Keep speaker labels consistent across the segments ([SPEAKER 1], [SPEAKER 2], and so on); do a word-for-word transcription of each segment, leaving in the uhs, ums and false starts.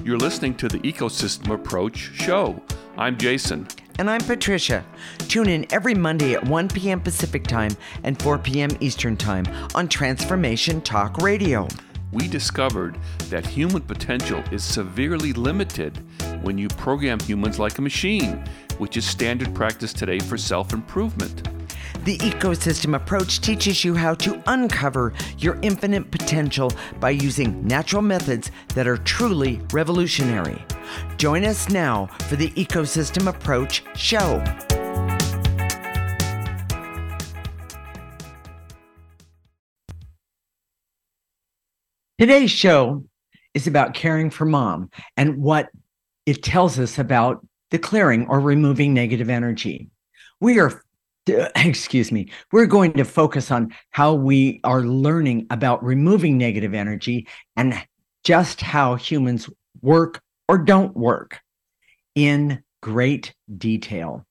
[SPEAKER 1] You're listening to the Ecosystem Approach show. I'm Jason.
[SPEAKER 2] And I'm Patricia. Tune in every Monday at one p.m. Pacific Time and four p.m. Eastern Time on Transformation Talk Radio.
[SPEAKER 1] We discovered that human potential is severely limited when you program humans like a machine, which is standard practice today for self-improvement.
[SPEAKER 2] The Ecosystem Approach teaches you how to uncover your infinite potential by using natural methods that are truly revolutionary. Join us now for the Ecosystem Approach show. Today's show is about caring for mom and what it tells us about the clearing or removing negative energy. We are Excuse me, we're going to focus on how we are learning about removing negative energy and just how humans work or don't work in great detail.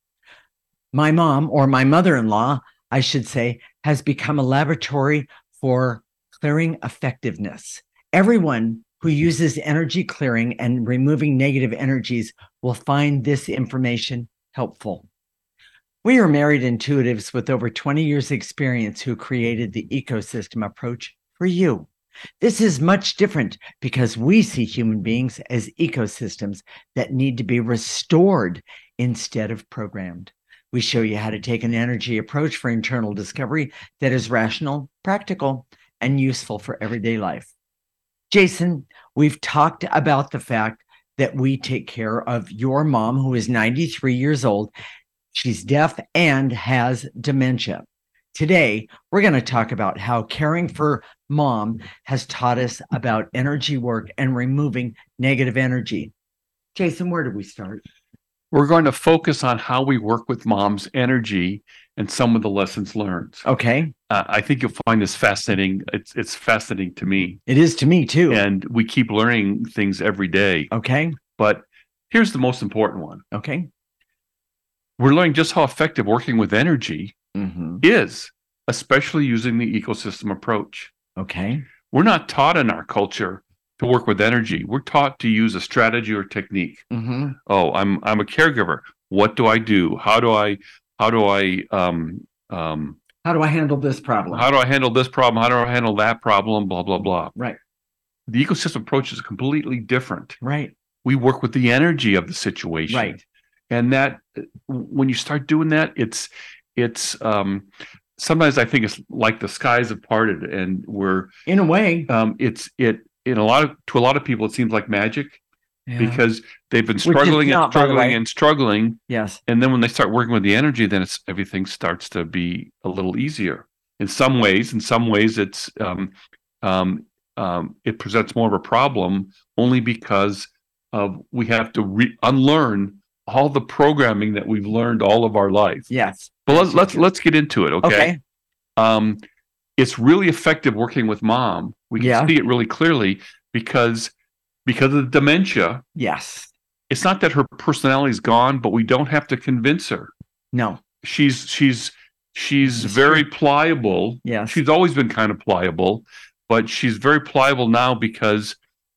[SPEAKER 2] My mom, or my mother-in-law, I should say, has become a laboratory for clearing effectiveness. Everyone who uses energy clearing and removing negative energies will find this information helpful. We are married intuitives with over twenty years experience who created the Ecosystem Approach for you. This is much different because we see human beings as ecosystems that need to be restored instead of programmed. We show you how to take an energy approach for internal discovery that is rational, practical, and useful for everyday life. Jason, we've talked about the fact that we take care of your mom, who is ninety-three years old. She's deaf and has dementia. Today, we're going to talk about how caring for mom has taught us about energy work and removing negative energy. Jason, where do we start?
[SPEAKER 1] We're going to focus on how we work with mom's energy and some of the lessons learned.
[SPEAKER 2] Okay.
[SPEAKER 1] Uh, I think you'll find this fascinating. It's it's fascinating to me.
[SPEAKER 2] It is to me, too.
[SPEAKER 1] And we keep learning things every day.
[SPEAKER 2] Okay.
[SPEAKER 1] But here's the most important one.
[SPEAKER 2] Okay.
[SPEAKER 1] We're learning just how effective working with energy
[SPEAKER 2] Mm-hmm.
[SPEAKER 1] is, especially using the ecosystem approach.
[SPEAKER 2] Okay.
[SPEAKER 1] We're not taught in our culture to work with energy. We're taught to use a strategy or technique.
[SPEAKER 2] Mm-hmm.
[SPEAKER 1] Oh, I'm I'm a caregiver. What do I do? How do I how do I um um
[SPEAKER 2] How do I handle this problem?
[SPEAKER 1] how do I handle this problem? How do I handle that problem? Blah blah blah.
[SPEAKER 2] Right.
[SPEAKER 1] The ecosystem approach is completely different.
[SPEAKER 2] Right.
[SPEAKER 1] We work with the energy of the situation.
[SPEAKER 2] Right.
[SPEAKER 1] And that when you start doing that, it's it's um sometimes I think it's like the skies have parted, and we're
[SPEAKER 2] In a way.
[SPEAKER 1] um it's it in a lot of to a lot of people it seems like magic,
[SPEAKER 2] Yeah.
[SPEAKER 1] because they've been
[SPEAKER 2] is
[SPEAKER 1] struggling
[SPEAKER 2] not,
[SPEAKER 1] and
[SPEAKER 2] by the
[SPEAKER 1] struggling
[SPEAKER 2] way.
[SPEAKER 1] and struggling,
[SPEAKER 2] Yes.
[SPEAKER 1] and then when they start working with the energy, then it's everything starts to be a little easier. In some ways, in some ways, it's um um um it presents more of a problem only because of we have to re- unlearn all the programming that we've learned all of our life.
[SPEAKER 2] Yes.
[SPEAKER 1] But let's let's let's get into it, okay?
[SPEAKER 2] Okay.
[SPEAKER 1] Um, it's really effective working with mom. We can
[SPEAKER 2] Yeah.
[SPEAKER 1] see it really clearly because because of the dementia.
[SPEAKER 2] Yes.
[SPEAKER 1] It's not that her personality is gone, but we don't have to convince her.
[SPEAKER 2] No.
[SPEAKER 1] She's she's she's
[SPEAKER 2] That's
[SPEAKER 1] very pliable.
[SPEAKER 2] Yes.
[SPEAKER 1] She's always been kind of pliable, but she's very pliable now because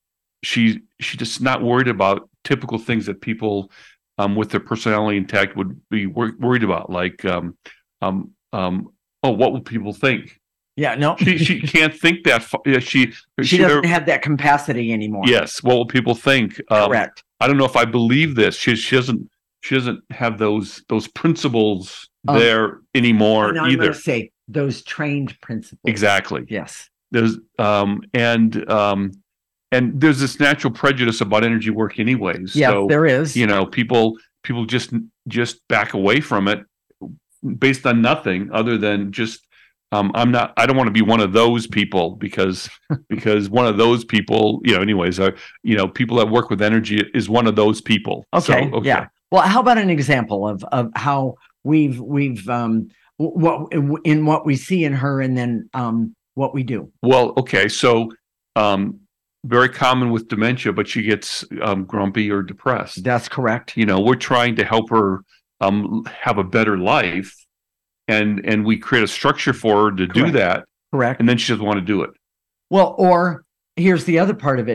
[SPEAKER 1] she she's just not worried about typical things that people um, with their personality intact would be wor- worried about, like um, um, um, oh, what will people think?
[SPEAKER 2] Yeah. No.
[SPEAKER 1] She she can't think that. Fa- yeah, she
[SPEAKER 2] She doesn't have that capacity anymore.
[SPEAKER 1] Yes. What will people think? Um,
[SPEAKER 2] Correct.
[SPEAKER 1] I don't know if I believe this. She she doesn't she doesn't have those those principles
[SPEAKER 2] Um,
[SPEAKER 1] there anymore
[SPEAKER 2] And I'm
[SPEAKER 1] either.
[SPEAKER 2] going to say those trained principles.
[SPEAKER 1] Exactly.
[SPEAKER 2] Yes.
[SPEAKER 1] There's um and um and there's this natural prejudice about energy work anyways.
[SPEAKER 2] Yes,
[SPEAKER 1] so
[SPEAKER 2] there is.
[SPEAKER 1] you know, people people just just back away from it based on nothing other than just um I'm not I don't want to be one of those people because because one of those people, you know, anyways, are you know, people that work with energy is one of those people.
[SPEAKER 2] Okay.
[SPEAKER 1] So,
[SPEAKER 2] Yeah. Well, how about an example of of how we've we've um what in what we see in her and then um what we do?
[SPEAKER 1] Well, okay, so um very common with dementia, but she gets um, grumpy or depressed.
[SPEAKER 2] That's correct.
[SPEAKER 1] You know, we're trying to help her um, have a better life, and and we create a structure for her to do
[SPEAKER 2] Correct.
[SPEAKER 1] that,
[SPEAKER 2] Correct.
[SPEAKER 1] and then she doesn't want to do it.
[SPEAKER 2] Well, or here's the other part of it.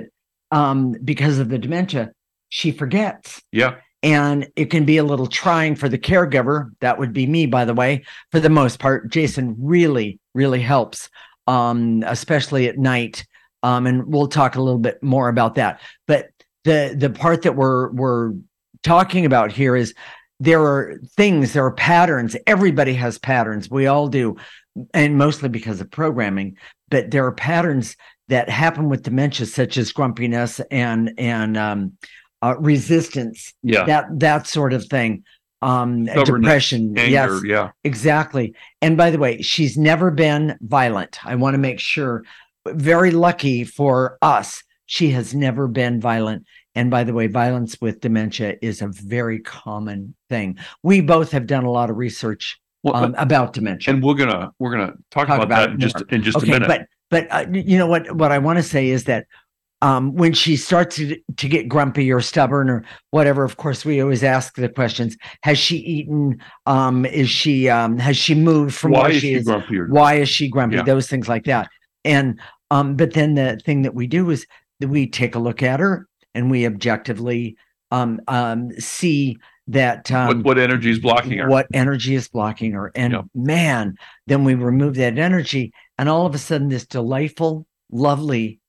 [SPEAKER 2] um, because of the dementia, she forgets.
[SPEAKER 1] Yeah.
[SPEAKER 2] And it can be a little trying for the caregiver. That would be me, by the way, for the most part. Jason really, really helps, um, especially at night. Um, and we'll talk a little bit more about that. But the the part that we're we're talking about here is there are things, there are patterns. Everybody has patterns. We all do, and mostly because of programming. But there are patterns that happen with dementia, such as grumpiness and and um, uh, resistance.
[SPEAKER 1] Yeah,
[SPEAKER 2] that that sort of thing. Um, depression.
[SPEAKER 1] Anger,
[SPEAKER 2] yes,
[SPEAKER 1] yeah,
[SPEAKER 2] exactly. And by the way, she's never been violent. I want to make sure. Very lucky for us, she has never been violent. And by the way, violence with dementia is a very common thing. We both have done a lot of research well, um, about dementia,
[SPEAKER 1] and we're gonna we're gonna talk, talk about, about that in just in just
[SPEAKER 2] okay,
[SPEAKER 1] a minute.
[SPEAKER 2] But but uh, you know what? What I want to say is that um, when she starts to, to get grumpy or stubborn or whatever, of course, we always ask the questions: has she eaten? Um, is she um, has she moved from
[SPEAKER 1] why
[SPEAKER 2] where
[SPEAKER 1] is
[SPEAKER 2] she,
[SPEAKER 1] she
[SPEAKER 2] is?
[SPEAKER 1] Grumpy or-
[SPEAKER 2] why is she grumpy?
[SPEAKER 1] Yeah.
[SPEAKER 2] Those things like that. And um, but then the thing that we do is that we take a look at her and we objectively um, um, see that um,
[SPEAKER 1] what, what energy is blocking her.
[SPEAKER 2] What energy is blocking her. And
[SPEAKER 1] yep.
[SPEAKER 2] man, then we remove that energy, and all of a sudden, this delightful, lovely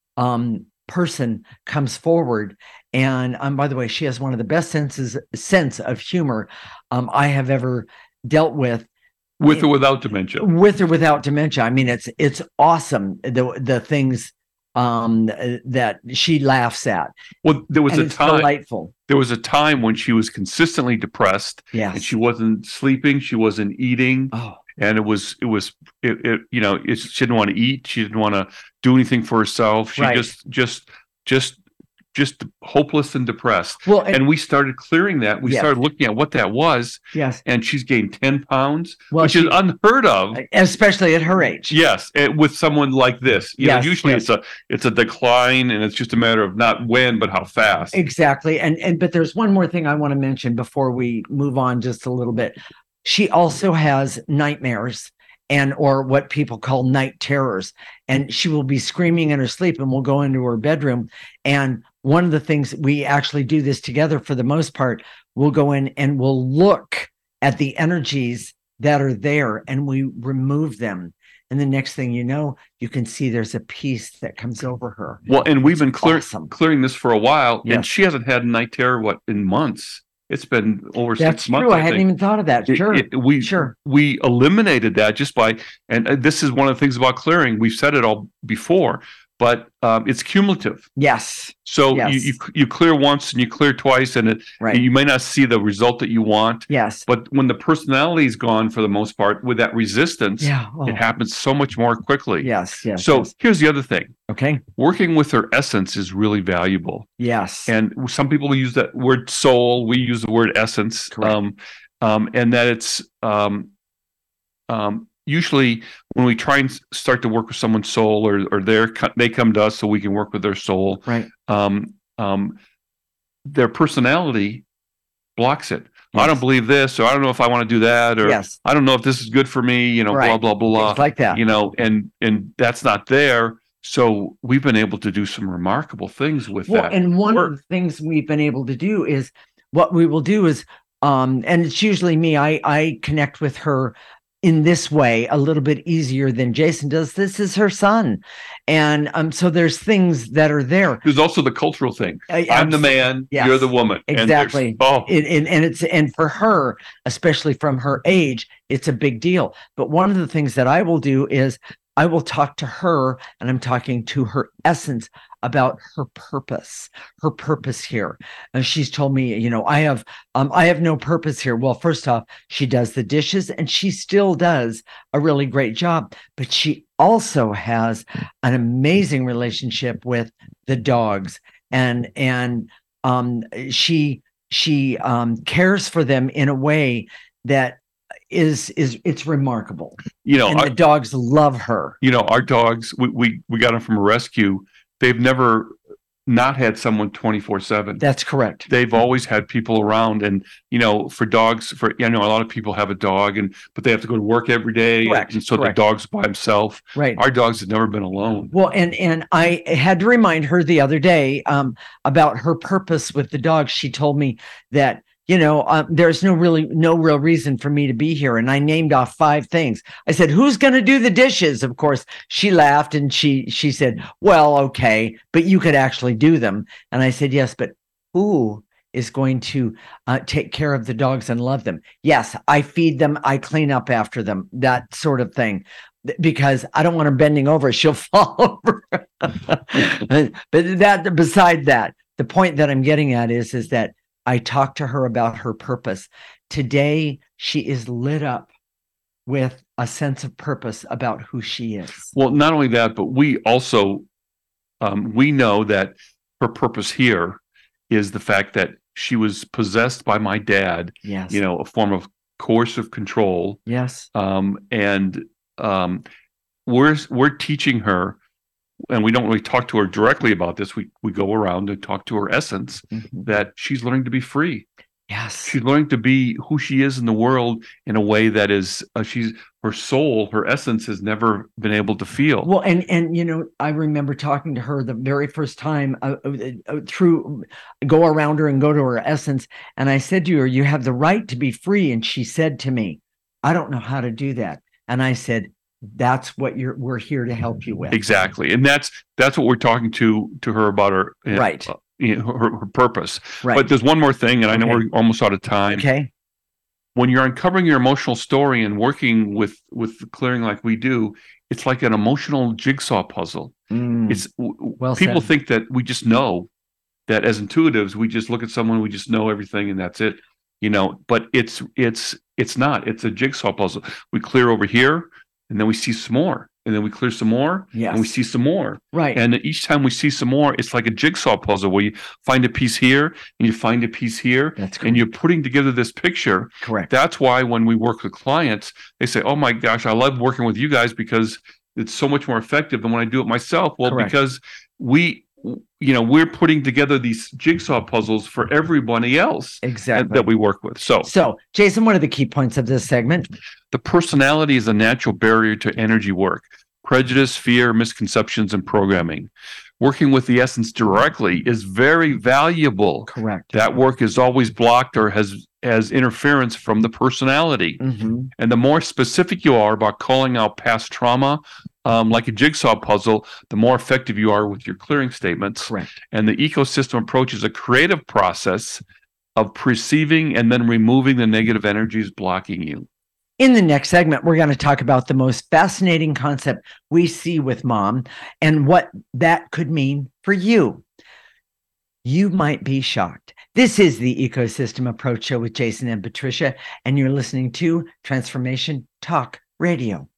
[SPEAKER 2] um, person comes forward. And um, by the way, she has one of the best senses sense of humor um, I have ever dealt with.
[SPEAKER 1] With or without dementia.
[SPEAKER 2] With or without dementia. I mean, it's it's awesome. The the things um, that she laughs at.
[SPEAKER 1] Well, there was
[SPEAKER 2] and
[SPEAKER 1] a
[SPEAKER 2] it's
[SPEAKER 1] time.
[SPEAKER 2] Delightful.
[SPEAKER 1] There was a time when she was consistently depressed.
[SPEAKER 2] Yes.
[SPEAKER 1] And she wasn't sleeping. She wasn't eating.
[SPEAKER 2] Oh.
[SPEAKER 1] And it was it was it, it you know it, she didn't want to eat. She didn't want to do anything for herself. She
[SPEAKER 2] right.
[SPEAKER 1] just just just. just hopeless and depressed.
[SPEAKER 2] Well, and,
[SPEAKER 1] and we started clearing that. We
[SPEAKER 2] yes.
[SPEAKER 1] started looking at what that was.
[SPEAKER 2] Yes.
[SPEAKER 1] And she's gained ten pounds,
[SPEAKER 2] well,
[SPEAKER 1] which
[SPEAKER 2] she,
[SPEAKER 1] is unheard of.
[SPEAKER 2] Especially at her age.
[SPEAKER 1] Yes. With someone like this. You
[SPEAKER 2] yes,
[SPEAKER 1] know, usually
[SPEAKER 2] yes.
[SPEAKER 1] it's a it's a decline, and it's just a matter of not when, but how fast.
[SPEAKER 2] Exactly. And and but there's one more thing I want to mention before we move on just a little bit. She also has nightmares. And or what people call night terrors. And she will be screaming in her sleep, and we'll go into her bedroom. And one of the things, we actually do this together for the most part, we'll go in and we'll look at the energies that are there and we remove them. And the next thing you know, you can see there's a peace that comes over her.
[SPEAKER 1] Well, and we've
[SPEAKER 2] it's
[SPEAKER 1] been clear,
[SPEAKER 2] awesome.
[SPEAKER 1] clearing this for a while,
[SPEAKER 2] yes.
[SPEAKER 1] and she hasn't had night terror, what, in months? It's been over
[SPEAKER 2] That's
[SPEAKER 1] six months.
[SPEAKER 2] True. I,
[SPEAKER 1] I
[SPEAKER 2] hadn't
[SPEAKER 1] think.
[SPEAKER 2] even thought of that. Sure.
[SPEAKER 1] It, it, we
[SPEAKER 2] sure.
[SPEAKER 1] we eliminated that just by, and this is one of the things about clearing. We've said it all before, but um, it's cumulative.
[SPEAKER 2] Yes.
[SPEAKER 1] So
[SPEAKER 2] yes.
[SPEAKER 1] You, you you clear once and you clear twice, and it
[SPEAKER 2] right.
[SPEAKER 1] and you may not see the result that you want.
[SPEAKER 2] Yes.
[SPEAKER 1] But when the personality is gone, for the most part, with that resistance,
[SPEAKER 2] yeah. oh.
[SPEAKER 1] it happens so much more quickly.
[SPEAKER 2] Yes. Yes.
[SPEAKER 1] So
[SPEAKER 2] yes.
[SPEAKER 1] here's the other thing.
[SPEAKER 2] Okay.
[SPEAKER 1] Working with her essence is really valuable.
[SPEAKER 2] Yes.
[SPEAKER 1] And some people use that word soul. We use the word essence.
[SPEAKER 2] Correct.
[SPEAKER 1] Um, um, and that it's um, um, usually when we try and start to work with someone's soul, or or they they come to us so we can work with their soul.
[SPEAKER 2] Right.
[SPEAKER 1] Um, um, their personality blocks it.
[SPEAKER 2] Yes.
[SPEAKER 1] I don't believe this, or I don't know if I want to do that, or
[SPEAKER 2] yes.
[SPEAKER 1] I don't know if this is good for me. You know,
[SPEAKER 2] right.
[SPEAKER 1] blah blah blah.
[SPEAKER 2] Things like that.
[SPEAKER 1] You know, and and that's not there. So we've been able to do some remarkable things with
[SPEAKER 2] well,
[SPEAKER 1] that.
[SPEAKER 2] And one Work. of the things we've been able to do is what we will do is, um, and it's usually me, I, I connect with her in this way a little bit easier than Jason does. This is her son. And um, so there's things that are there.
[SPEAKER 1] There's also the cultural thing.
[SPEAKER 2] Uh,
[SPEAKER 1] I'm the man,
[SPEAKER 2] yes.
[SPEAKER 1] you're the woman.
[SPEAKER 2] Exactly.
[SPEAKER 1] And oh.
[SPEAKER 2] It, and, and it's, and for her, especially from her age, it's a big deal. But one of the things that I will do is I will talk to her, and I'm talking to her essence about her purpose, her purpose here. And she's told me, you know, I have, um, I have no purpose here. Well, first off, she does the dishes, and she still does a really great job, but she also has an amazing relationship with the dogs, and, and, um, she, she, um, cares for them in a way that is is it's remarkable.
[SPEAKER 1] You know,
[SPEAKER 2] and
[SPEAKER 1] our,
[SPEAKER 2] the dogs love her.
[SPEAKER 1] You know, our dogs, we, we we got them from a rescue. They've never not had someone twenty-four seven.
[SPEAKER 2] That's correct.
[SPEAKER 1] They've always had people around. And, you know, for dogs, for, you know, a lot of people have a dog, and but they have to go to work every day.
[SPEAKER 2] Correct.
[SPEAKER 1] And so
[SPEAKER 2] Correct.
[SPEAKER 1] the dog's by himself.
[SPEAKER 2] Right.
[SPEAKER 1] Our dogs have never been alone.
[SPEAKER 2] Well, and and I had to remind her the other day um, about her purpose with the dog. She told me that, you know, uh, there's no really no real reason for me to be here. And I named off five things. I said, who's going to do the dishes? Of course, she laughed and she she said, well, okay, but you could actually do them. And I said, yes, but who is going to uh, take care of the dogs and love them? Yes, I feed them. I clean up after them, that sort of thing. Because I don't want her bending over, she'll fall over. But that, beside that, the point that I'm getting at is, is that I talked to her about her purpose. Today, she is lit up with a sense of purpose about who she is.
[SPEAKER 1] Well, not only that, but we also, um, we know that her purpose here is the fact that she was possessed by my dad.
[SPEAKER 2] Yes.
[SPEAKER 1] You know, a form of coercive control.
[SPEAKER 2] Yes.
[SPEAKER 1] Um, and um, we're we're teaching her, and we don't really talk to her directly about this. We we go around and talk to her essence,
[SPEAKER 2] Mm-hmm.
[SPEAKER 1] that she's learning to be free.
[SPEAKER 2] Yes.
[SPEAKER 1] She's learning to be who she is in the world in a way that is uh, she's her soul, her essence has never been able to feel.
[SPEAKER 2] Well, and and you know, I remember talking to her the very first time uh, uh, through go around her and go to her essence, and I said to her, "You have the right to be free," and she said to me, "I don't know how to do that." And I said, that's what you're we're here to help you with.
[SPEAKER 1] Exactly. And that's that's what we're talking to to her about, her
[SPEAKER 2] right
[SPEAKER 1] uh, you know, her, her purpose.
[SPEAKER 2] Right.
[SPEAKER 1] But there's one more thing, and I know
[SPEAKER 2] Okay.
[SPEAKER 1] we're almost out of time.
[SPEAKER 2] Okay.
[SPEAKER 1] When you're uncovering your emotional story and working with with clearing like we do, it's like an emotional jigsaw puzzle.
[SPEAKER 2] Mm.
[SPEAKER 1] It's
[SPEAKER 2] Well
[SPEAKER 1] people
[SPEAKER 2] said.
[SPEAKER 1] think that we just know, that as intuitives we just look at someone, we just know everything and that's it, you know. But it's it's it's not. It's a jigsaw puzzle. We clear over here, and then we see some more, and then we clear some more,
[SPEAKER 2] Yes.
[SPEAKER 1] and we see some more.
[SPEAKER 2] Right.
[SPEAKER 1] And each time we see some more, it's like a jigsaw puzzle where you find a piece here and you find a piece here,
[SPEAKER 2] That's
[SPEAKER 1] and you're putting together this picture.
[SPEAKER 2] correct.
[SPEAKER 1] That's why when we work with clients, they say, "Oh my gosh, I love working with you guys because it's so much more effective than when I do it myself." Well,
[SPEAKER 2] Correct.
[SPEAKER 1] because we, you know, we're putting together these jigsaw puzzles for everybody else
[SPEAKER 2] Exactly.
[SPEAKER 1] that we work with. So,
[SPEAKER 2] So, Jason, what are the key points of this segment?
[SPEAKER 1] the personality is a natural barrier to energy work. Prejudice, fear, misconceptions, and programming. Working with the essence directly is very valuable.
[SPEAKER 2] Correct.
[SPEAKER 1] That work is always blocked or has has interference from the personality.
[SPEAKER 2] Mm-hmm.
[SPEAKER 1] And the more specific you are about calling out past trauma, um, like a jigsaw puzzle, the more effective you are with your clearing statements.
[SPEAKER 2] Correct.
[SPEAKER 1] And the ecosystem approach is a creative process of perceiving and then removing the negative energies blocking you.
[SPEAKER 2] In the next segment, we're going to talk about the most fascinating concept we see with mom and what that could mean for you. You might be shocked. This is the Ecosystem Approach Show with Jason and Patricia, and you're listening to Transformation Talk Radio.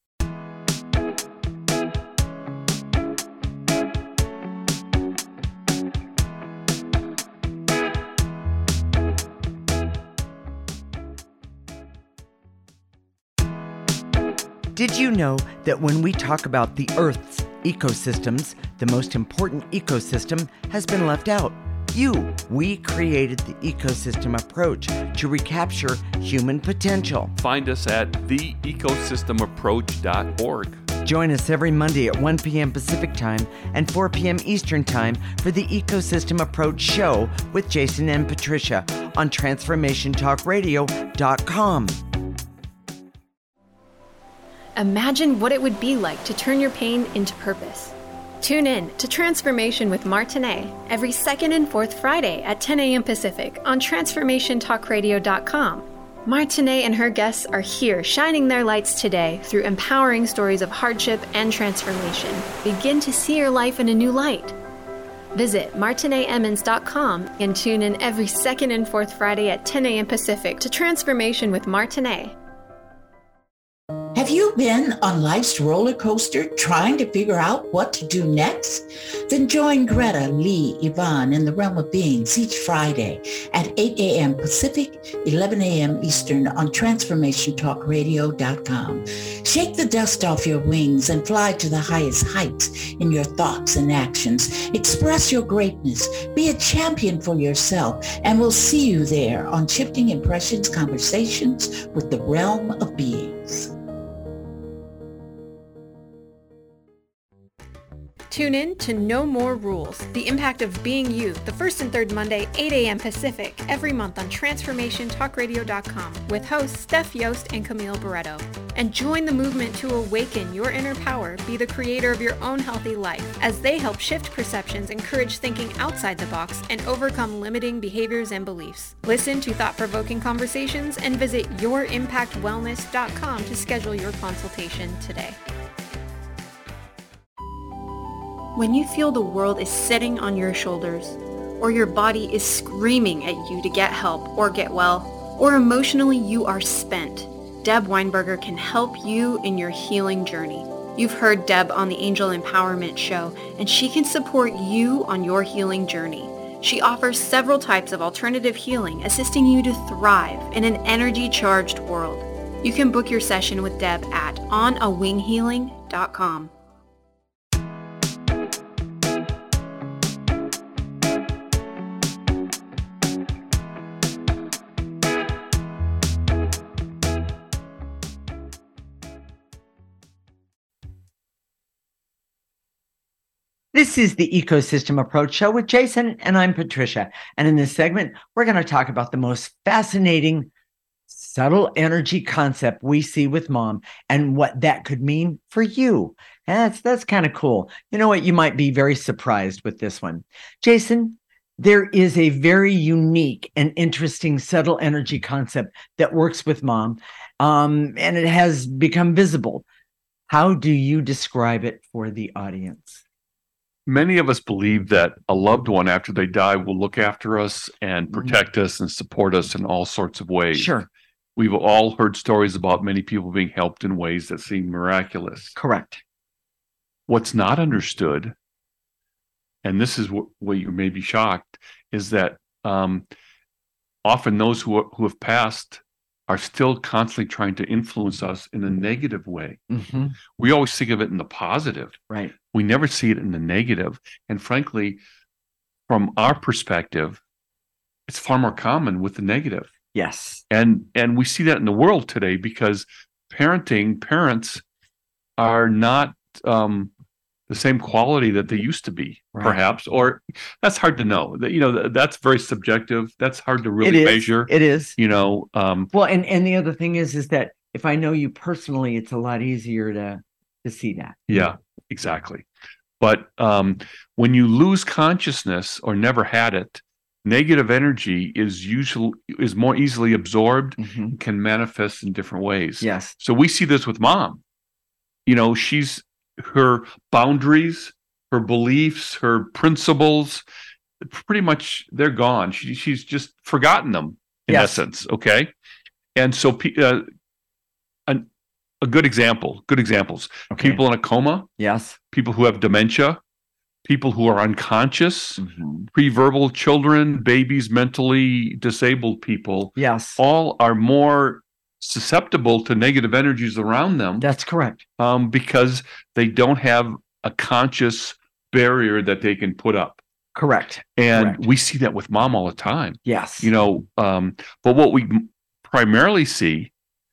[SPEAKER 2] Did you know that when we talk about the Earth's ecosystems, the most important ecosystem has been left out? You. We created the ecosystem approach to recapture human potential.
[SPEAKER 1] Find us at the ecosystem approach dot org.
[SPEAKER 2] Join us every Monday at one p.m. Pacific Time and four p.m. Eastern Time for the Ecosystem Approach Show with Jason and Patricia on transformation talk radio dot com.
[SPEAKER 3] Imagine what it would be like to turn your pain into purpose. Tune in to Transformation with Martinet every second and fourth Friday at ten a.m. Pacific on transformation talk radio dot com. Martinet and her guests are here shining their lights today through empowering stories of hardship and transformation. Begin to see your life in a new light. Visit martinet emmons dot com and tune in every second and fourth Friday at ten a.m. Pacific to Transformation with Martinet.
[SPEAKER 4] Have you been on life's roller coaster trying to figure out what to do next? Then join Greta, Lee, Yvonne in the Realm of Beings each Friday at eight a.m. Pacific, eleven a.m. Eastern on transformation talk radio dot com. Shake the dust off your wings and fly to the highest heights in your thoughts and actions. Express your greatness. Be a champion for yourself, and we'll see you there on Shifting Impressions Conversations with the Realm of Beings.
[SPEAKER 3] Tune in to No More Rules, the impact of being you, the first and third Monday, eight a.m. Pacific, every month on transformation talk radio dot com with hosts Steph Yost and Camille Barreto. And join the movement to awaken your inner power, be the creator of your own healthy life, as they help shift perceptions, encourage thinking outside the box, and overcome limiting behaviors and beliefs. Listen to thought-provoking conversations and visit your impact wellness dot com to schedule your consultation today. When you feel the world is sitting on your shoulders, or your body is screaming at you to get help or get well, or emotionally you are spent, Deb Weinberger can help you in your healing journey. You've heard Deb on the Angel Empowerment Show, and she can support you on your healing journey. She offers several types of alternative healing, assisting you to thrive in an energy-charged world. You can book your session with Deb at on a wing healing dot com.
[SPEAKER 2] This is the Ecosystem Approach Show with Jason, and I'm Patricia. And in this segment, we're going to talk about the most fascinating, subtle energy concept we see with mom and what that could mean for you. And that's, that's kind of cool. You know what? You might be very surprised with this one. Jason, there is a very unique and interesting subtle energy concept that works with mom, um, and it has become visible. How do you describe it for the audience?
[SPEAKER 1] Many of us believe that a loved one after they die will look after us and protect mm-hmm. us and support us in all sorts of ways.
[SPEAKER 2] Sure.
[SPEAKER 1] We've all heard stories about many people being helped in ways that seem miraculous.
[SPEAKER 2] Correct.
[SPEAKER 1] What's not understood, and this is what, what you may be shocked, is that um, often those who, who have passed are still constantly trying to influence us in a negative way.
[SPEAKER 2] Mm-hmm.
[SPEAKER 1] We always think of it in the positive.
[SPEAKER 2] Right.
[SPEAKER 1] We never see it in the negative. And frankly, from our perspective, it's far more common with the negative.
[SPEAKER 2] Yes. And
[SPEAKER 1] and we see that in the world today because parenting, parents are not um, the same quality that they used to be, right. perhaps, or that's hard to know. That you know, that's very subjective. That's hard to really
[SPEAKER 2] it is.
[SPEAKER 1] measure.
[SPEAKER 2] It is.
[SPEAKER 1] You know. Um,
[SPEAKER 2] well, and, and the other thing is, is that if I know you personally, it's a lot easier to to see that.
[SPEAKER 1] Yeah, exactly. But um, when you lose consciousness or never had it, negative energy is usually is more easily absorbed, mm-hmm. can manifest in different ways.
[SPEAKER 2] Yes.
[SPEAKER 1] So we see this with mom. You know, she's her boundaries, her beliefs, her principles, pretty much they're gone. She, she's just forgotten them in yes. essence. Okay. And so uh, an, a good example, good examples, okay. people in a coma.
[SPEAKER 2] Yes.
[SPEAKER 1] People who have dementia, people who are unconscious, mm-hmm. pre-verbal children, babies, mentally disabled people.
[SPEAKER 2] Yes.
[SPEAKER 1] All are more susceptible to negative energies around them.
[SPEAKER 2] That's correct.
[SPEAKER 1] Um, because they don't have a conscious barrier that they can put up.
[SPEAKER 2] Correct.
[SPEAKER 1] And
[SPEAKER 2] correct.
[SPEAKER 1] we see that with mom all the time.
[SPEAKER 2] Yes.
[SPEAKER 1] You know, um, but what we primarily see,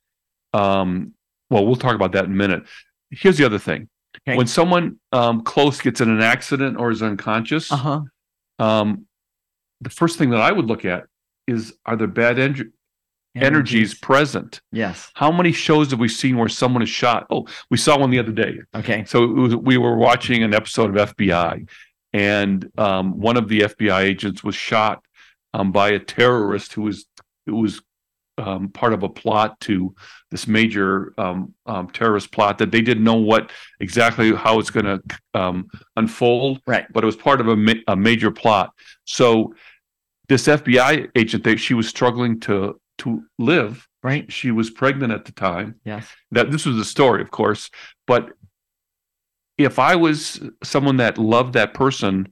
[SPEAKER 1] um, well, we'll talk about that in a minute. Here's the other thing. Okay. When someone um, close gets in an accident or is unconscious,
[SPEAKER 2] uh-huh.
[SPEAKER 1] um, the first thing that I would look at is, are there bad en- energies present?
[SPEAKER 2] Yes.
[SPEAKER 1] How many shows have we seen where someone is shot? Oh, we saw one the other day.
[SPEAKER 2] Okay.
[SPEAKER 1] So it was, we were watching an episode of F B I, and um, one of the F B I agents was shot um, by a terrorist who was who was um, part of a plot to this major um, um, terrorist plot that they didn't know what exactly how it's going to um, unfold.
[SPEAKER 2] Right.
[SPEAKER 1] But it was part of a, ma- a major plot. So this F B I agent, they, she was struggling to to live,
[SPEAKER 2] Right.
[SPEAKER 1] She was pregnant at the time.
[SPEAKER 2] Yes.
[SPEAKER 1] That this was a story, of course, but if I was someone that loved that person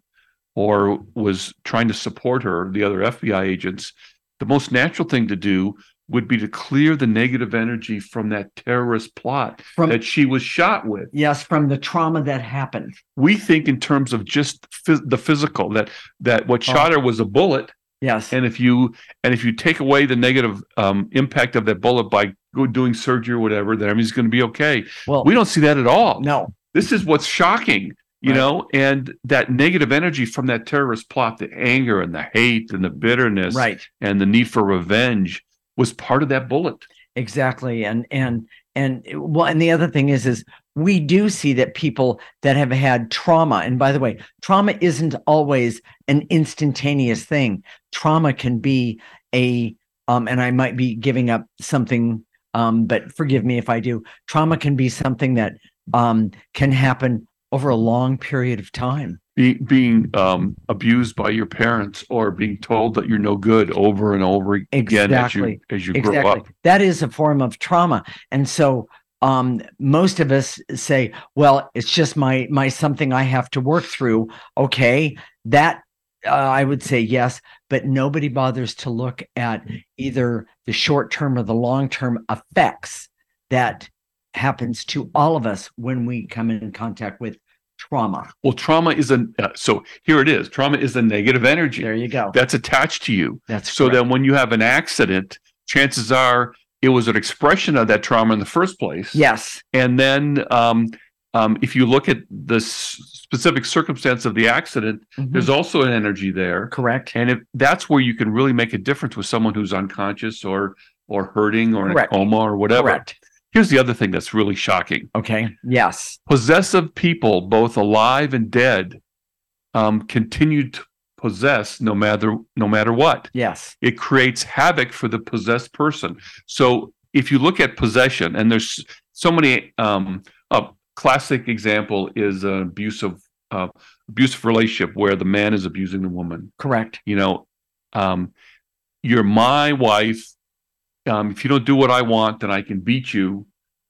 [SPEAKER 1] or was trying to support her, the other F B I agents, the most natural thing to do would be to clear the negative energy from that terrorist plot
[SPEAKER 2] From-
[SPEAKER 1] that she was shot with.
[SPEAKER 2] Yes, from the trauma that happened.
[SPEAKER 1] We think in terms of just phys- the physical, that that what shot her was a bullet.
[SPEAKER 2] Yes.
[SPEAKER 1] And if you and if you take away the negative um, impact of that bullet by go doing surgery or whatever, then everything's going to be okay.
[SPEAKER 2] Well,
[SPEAKER 1] We don't see that at all.
[SPEAKER 2] no.
[SPEAKER 1] This is what's shocking, you
[SPEAKER 2] Right.
[SPEAKER 1] know, and that negative energy from that terrorist plot, the anger and the hate and the bitterness
[SPEAKER 2] Right.
[SPEAKER 1] and the need for revenge was part of that bullet.
[SPEAKER 2] Exactly. And and and well, and the other thing is is we do see that people that have had trauma, and by the way, trauma isn't always an instantaneous thing. Trauma can be a um, and I might be giving up something, um, but forgive me if I do. Trauma can be something that um, can happen over a long period of time.
[SPEAKER 1] Be, being um, abused by your parents or being told that you're no good over and over again
[SPEAKER 2] Exactly.
[SPEAKER 1] as you as you grow
[SPEAKER 2] Exactly.
[SPEAKER 1] up.
[SPEAKER 2] That is a form of trauma. And so um, most of us say, well, it's just my my something I have to work through. Okay. That uh, I would say yes, but nobody bothers to look at either the short term or the long term effects that happens to all of us when we come in contact with trauma.
[SPEAKER 1] Well, trauma is a uh, so here it is. Trauma is a negative energy
[SPEAKER 2] There you go.
[SPEAKER 1] that's attached to you.
[SPEAKER 2] That's
[SPEAKER 1] So
[SPEAKER 2] correct.
[SPEAKER 1] then when you have an accident, chances are it was an expression of that trauma in the first place.
[SPEAKER 2] Yes.
[SPEAKER 1] And then um, um, if you look at the s- specific circumstance of the accident,
[SPEAKER 2] Mhm.
[SPEAKER 1] there's also an energy there.
[SPEAKER 2] Correct.
[SPEAKER 1] And if that's where you can really make a difference with someone who's unconscious or or hurting or
[SPEAKER 2] Correct.
[SPEAKER 1] in a coma or whatever.
[SPEAKER 2] Correct.
[SPEAKER 1] Here's the other thing that's really shocking.
[SPEAKER 2] Okay. Yes.
[SPEAKER 1] Possessive people, both alive and dead, um, continue to possess no matter no matter what.
[SPEAKER 2] Yes.
[SPEAKER 1] It creates havoc for the possessed person. So if you look at possession, and there's so many, um, a classic example is an abusive uh, abusive relationship where the man is abusing the woman.
[SPEAKER 2] Correct.
[SPEAKER 1] You know, um, you're my wife. Um, if you don't do what I want, then I can beat you.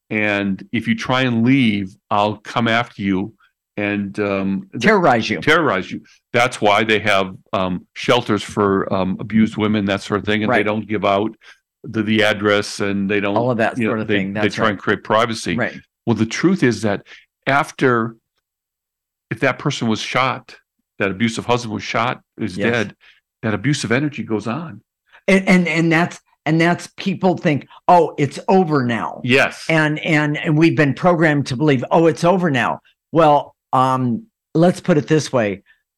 [SPEAKER 1] And if you try and leave, I'll come after you and um,
[SPEAKER 2] Terrorize you.
[SPEAKER 1] terrorize you. That's why they have um, shelters for um, abused women, that sort of thing, and they
[SPEAKER 2] Right.
[SPEAKER 1] don't give out the, the address, and they don't
[SPEAKER 2] All of that
[SPEAKER 1] you know,
[SPEAKER 2] sort of
[SPEAKER 1] they,
[SPEAKER 2] thing.
[SPEAKER 1] They
[SPEAKER 2] That's
[SPEAKER 1] try
[SPEAKER 2] right.
[SPEAKER 1] and create privacy.
[SPEAKER 2] Right.
[SPEAKER 1] Well, the truth is that after, if that person was shot, that abusive husband was shot, is
[SPEAKER 2] Yes.
[SPEAKER 1] dead, that abusive energy goes on.
[SPEAKER 2] And, and and that's and that's people think, oh, it's over now.
[SPEAKER 1] Yes.
[SPEAKER 2] And and and we've been programmed to believe, oh, it's over now. Well, um, let's put it this way.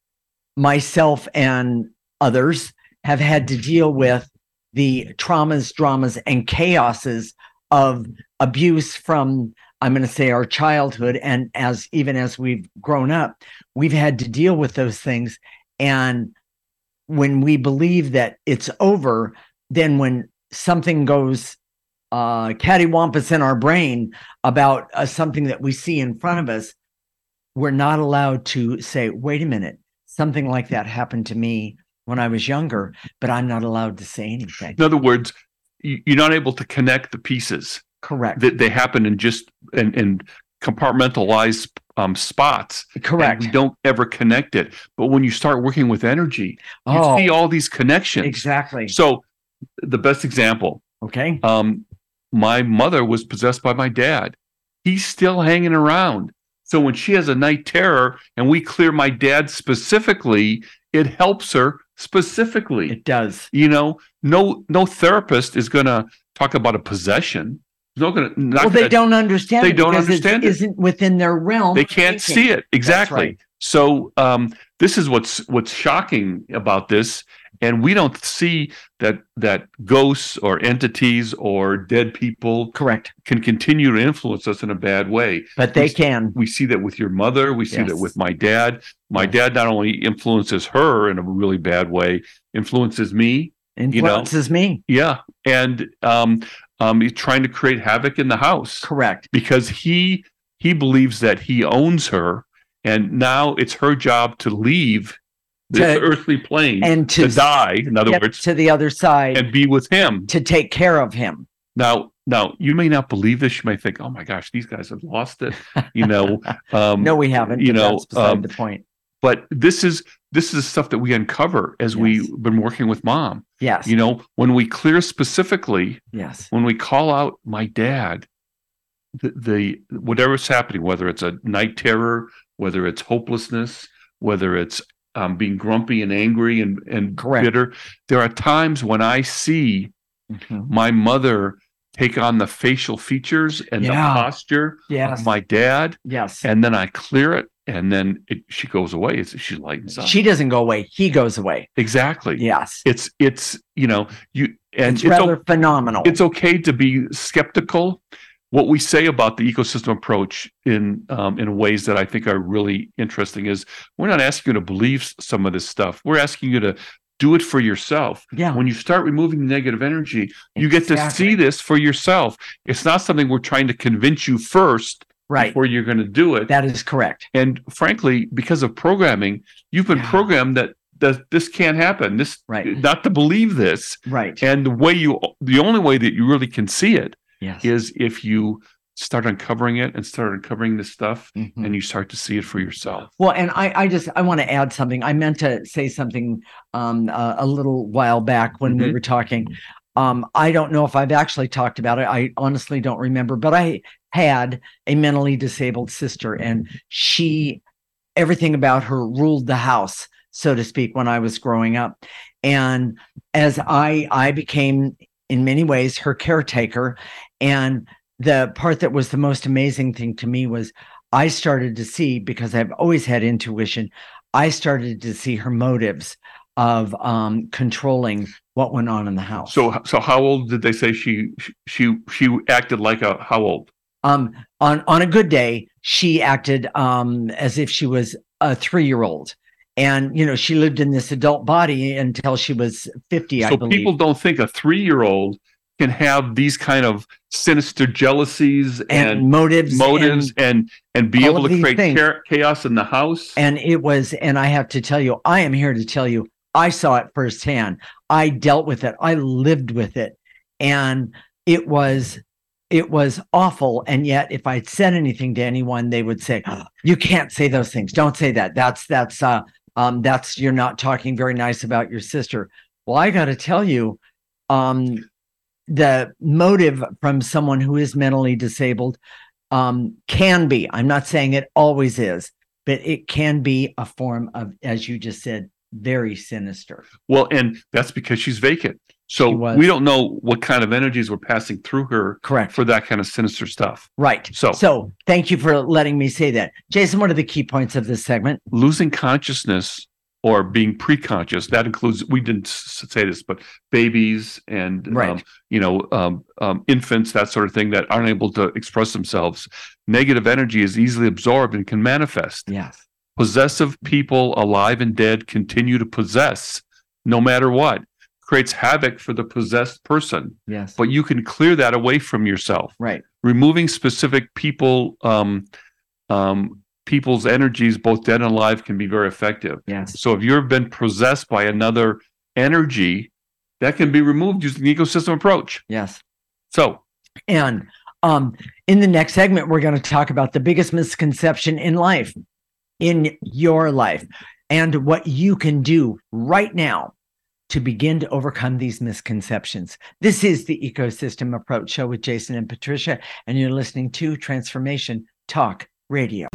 [SPEAKER 2] Myself and others have had to deal with the traumas, dramas, and chaoses of abuse from, I'm going to say, our childhood. And as even as we've grown up, we've had to deal with those things. And when we believe that it's over, then when something goes uh, cattywampus in our brain about uh, something that we see in front of us, we're not allowed to say, wait a minute, something like that happened to me when I was younger, but I'm not allowed to say anything.
[SPEAKER 1] In other words, you, you're not able to connect the pieces.
[SPEAKER 2] Correct.
[SPEAKER 1] That they happen in just in, in compartmentalized um, spots.
[SPEAKER 2] Correct.
[SPEAKER 1] And we don't ever connect it. But when you start working with energy, you
[SPEAKER 2] Oh,
[SPEAKER 1] see all these connections.
[SPEAKER 2] exactly.
[SPEAKER 1] So the best example,
[SPEAKER 2] Okay.
[SPEAKER 1] um, my mother was possessed by my dad. He's still hanging around. So when she has a night terror and we clear my dad specifically, it helps her specifically.
[SPEAKER 2] It does.
[SPEAKER 1] You know, no no therapist is going to talk about a possession. Not going to.
[SPEAKER 2] Well, they don't understand.
[SPEAKER 1] they
[SPEAKER 2] it
[SPEAKER 1] don't
[SPEAKER 2] because
[SPEAKER 1] understand
[SPEAKER 2] it
[SPEAKER 1] it.
[SPEAKER 2] isn't within their realm.
[SPEAKER 1] They
[SPEAKER 2] of
[SPEAKER 1] can't
[SPEAKER 2] thinking.
[SPEAKER 1] see it exactly.
[SPEAKER 2] right.
[SPEAKER 1] So um, this is what's what's shocking about this, and we don't see that that ghosts or entities or dead people
[SPEAKER 2] Correct.
[SPEAKER 1] can continue to influence us in a bad way.
[SPEAKER 2] But they
[SPEAKER 1] We-
[SPEAKER 2] can.
[SPEAKER 1] We see that with your mother. We see
[SPEAKER 2] Yes.
[SPEAKER 1] that with my dad. My
[SPEAKER 2] Yes.
[SPEAKER 1] dad not only influences her in a really bad way, influences me. know,
[SPEAKER 2] Influences me.
[SPEAKER 1] Yeah, and um, um, he's trying to create havoc in the house
[SPEAKER 2] Correct.
[SPEAKER 1] because he he believes that he owns her, and now it's her job to leave this
[SPEAKER 2] To-
[SPEAKER 1] earthly plane
[SPEAKER 2] And to,
[SPEAKER 1] to die. In other
[SPEAKER 2] get
[SPEAKER 1] words,
[SPEAKER 2] to the other side
[SPEAKER 1] and be with him.
[SPEAKER 2] to take care of him.
[SPEAKER 1] Now, now you may not believe this. You may think, "Oh my gosh, these guys have lost it." You know, um,
[SPEAKER 2] no, we haven't.
[SPEAKER 1] You know,
[SPEAKER 2] that's beside
[SPEAKER 1] um,
[SPEAKER 2] the point.
[SPEAKER 1] But this is this is stuff that we uncover as yes. we've been working with Mom.
[SPEAKER 2] Yes.
[SPEAKER 1] You know, when we clear specifically.
[SPEAKER 2] Yes.
[SPEAKER 1] When we call out my dad, the, the whatever's happening, whether it's a night terror, whether it's hopelessness, whether it's um, being grumpy and angry and and
[SPEAKER 2] Correct.
[SPEAKER 1] bitter, there are times when I see mm-hmm. my mother take on the facial features and yeah. the posture
[SPEAKER 2] yes.
[SPEAKER 1] of my dad.
[SPEAKER 2] Yes.
[SPEAKER 1] And then I clear it, and then it, she goes away. It's, she lightens up.
[SPEAKER 2] She doesn't go away. He goes away.
[SPEAKER 1] Exactly.
[SPEAKER 2] Yes.
[SPEAKER 1] It's, it's you know, you and
[SPEAKER 2] it's, it's rather o- phenomenal.
[SPEAKER 1] It's okay to be skeptical. What we say about the ecosystem approach in um, in ways that I think are really interesting is we're not asking you to believe some of this stuff. We're asking you to do it for yourself.
[SPEAKER 2] Yeah.
[SPEAKER 1] When you start removing negative energy, you exactly. get to see this for yourself. It's not something we're trying to convince you first
[SPEAKER 2] right.
[SPEAKER 1] before you're going to do it.
[SPEAKER 2] That is correct.
[SPEAKER 1] And frankly, because of programming, you've been yeah. programmed that, that this can't happen. This
[SPEAKER 2] right.
[SPEAKER 1] not to believe this.
[SPEAKER 2] Right.
[SPEAKER 1] And the way you, the only way that you really can see it
[SPEAKER 2] yes.
[SPEAKER 1] is if you start uncovering it and start uncovering this stuff
[SPEAKER 2] mm-hmm.
[SPEAKER 1] and you start to see it for yourself.
[SPEAKER 2] Well, and I, I just, I want to add something. I meant to say something um, uh, a little while back when mm-hmm. we were talking. Um, I don't know if I've actually talked about it. I honestly don't remember, but I had a mentally disabled sister and she, everything about her ruled the house, so to speak, when I was growing up. And as I, I became in many ways her caretaker, and the part that was the most amazing thing to me was I started to see, because I've always had intuition, I started to see her motives of um, controlling what went on in the house.
[SPEAKER 1] So, so how old did they say she she she acted like a how old?
[SPEAKER 2] Um, on on a good day, she acted um, as if she was a three-year-old. And, you know, she lived in this adult body until she was fifty,
[SPEAKER 1] so
[SPEAKER 2] I believe. So
[SPEAKER 1] people don't think a three-year-old can have these kind of sinister jealousies and,
[SPEAKER 2] and motives,
[SPEAKER 1] motives, and and, and be able to create cha- chaos in the house.
[SPEAKER 2] And it was, and I have to tell you, I am here to tell you, I saw it firsthand. I dealt with it. I lived with it, and it was, it was awful. And yet, if I'd said anything to anyone, they would say, oh, "You can't say those things. Don't say that. That's that's uh, um, that's you're not talking very nice about your sister." Well, I got to tell you, um. the motive from someone who is mentally disabled um, can be, I'm not saying it always is, but it can be a form of, as you just said, very sinister.
[SPEAKER 1] Well, and that's because she's vacant. So we don't know what kind of energies were passing through her.
[SPEAKER 2] Correct.
[SPEAKER 1] For that kind of sinister stuff.
[SPEAKER 2] Right.
[SPEAKER 1] So,
[SPEAKER 2] so thank you for letting me say that. Jason, what are the key points of this segment?
[SPEAKER 1] Losing consciousness or being preconscious, that includes, we didn't say this, but babies and,
[SPEAKER 2] right.
[SPEAKER 1] um, you know, um, um, infants, that sort of thing, that aren't able to express themselves. Negative energy is easily absorbed and can manifest.
[SPEAKER 2] Yes.
[SPEAKER 1] Possessive people, alive and dead, continue to possess no matter what. Creates havoc for the possessed person.
[SPEAKER 2] Yes.
[SPEAKER 1] But you can clear that away from yourself.
[SPEAKER 2] Right.
[SPEAKER 1] Removing specific people, um, um, people's energies, both dead and alive, can be very effective.
[SPEAKER 2] Yes.
[SPEAKER 1] So if you've been possessed by another energy, that can be removed using the ecosystem approach.
[SPEAKER 2] Yes.
[SPEAKER 1] So,
[SPEAKER 2] and um, in the next segment, we're going to talk about the biggest misconception in life, in your life, and what you can do right now to begin to overcome these misconceptions. This is the Ecosystem Approach Show with Jason and Patricia, and you're listening to Transformation Talk Radio.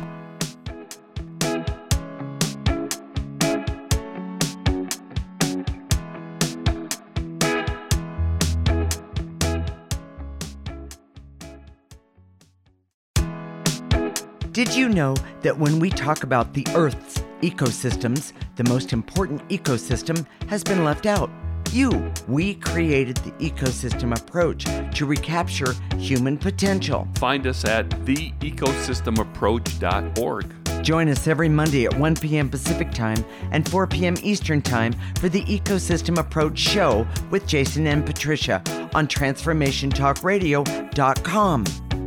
[SPEAKER 2] Did you know that when we talk about the Earth's ecosystems, the most important ecosystem has been left out? You. We created the Ecosystem Approach to recapture human potential.
[SPEAKER 1] Find us at the ecosystem approach dot org.
[SPEAKER 2] Join us every Monday at one p.m. Pacific Time and four p.m. Eastern Time for the Ecosystem Approach Show with Jason and Patricia on transformation talk radio dot com.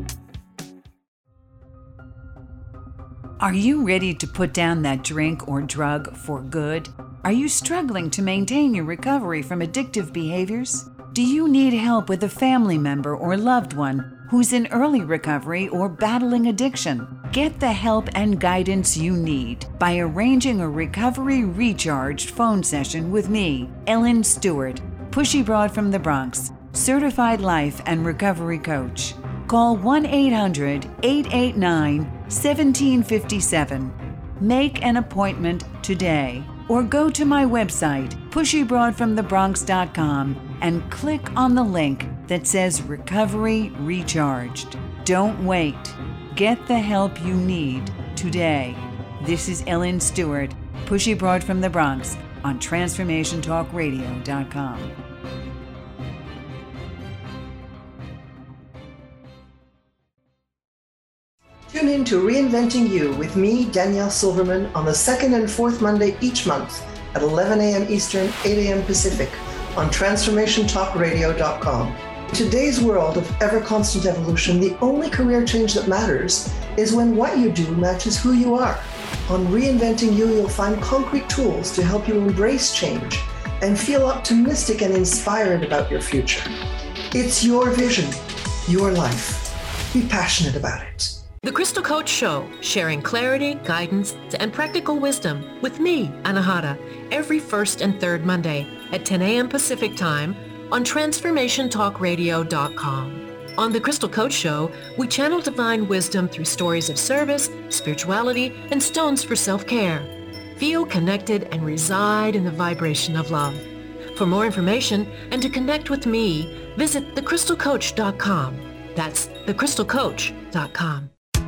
[SPEAKER 5] Are you ready to put down that drink or drug for good? Are you struggling to maintain your recovery from addictive behaviors? Do you need help with a family member or loved one who's in early recovery or battling addiction? Get the help and guidance you need by arranging a Recovery Recharged phone session with me, Ellen Stewart, Pushy Broad from the Bronx, certified life and recovery coach. Call one eight hundred, eight eight nine, one seven five seven. Make an appointment today or go to my website, pushy broad from the bronx dot com, and click on the link that says Recovery Recharged. Don't wait. Get the help you need today. This is Ellen Stewart, Pushy Broad from the Bronx, on transformation talk radio dot com.
[SPEAKER 6] Tune in to Reinventing You with me, Danielle Silverman, on the second and fourth Monday each month at eleven a.m. Eastern, eight a.m. Pacific on transformation talk radio dot com. In today's world of ever-constant evolution, the only career change that matters is when what you do matches who you are. On Reinventing You, you'll find concrete tools to help you embrace change and feel optimistic and inspired about your future. It's your vision, your life. Be passionate about it.
[SPEAKER 7] The Crystal Coach Show, sharing clarity, guidance, and practical wisdom with me, Anahata, every first and third Monday at ten a.m. Pacific Time on transformation talk radio dot com. On The Crystal Coach Show, we channel divine wisdom through stories of service, spirituality, and stones for self-care. Feel connected and reside in the vibration of love. For more information and to connect with me, visit the crystal coach dot com. That's the crystal coach dot com.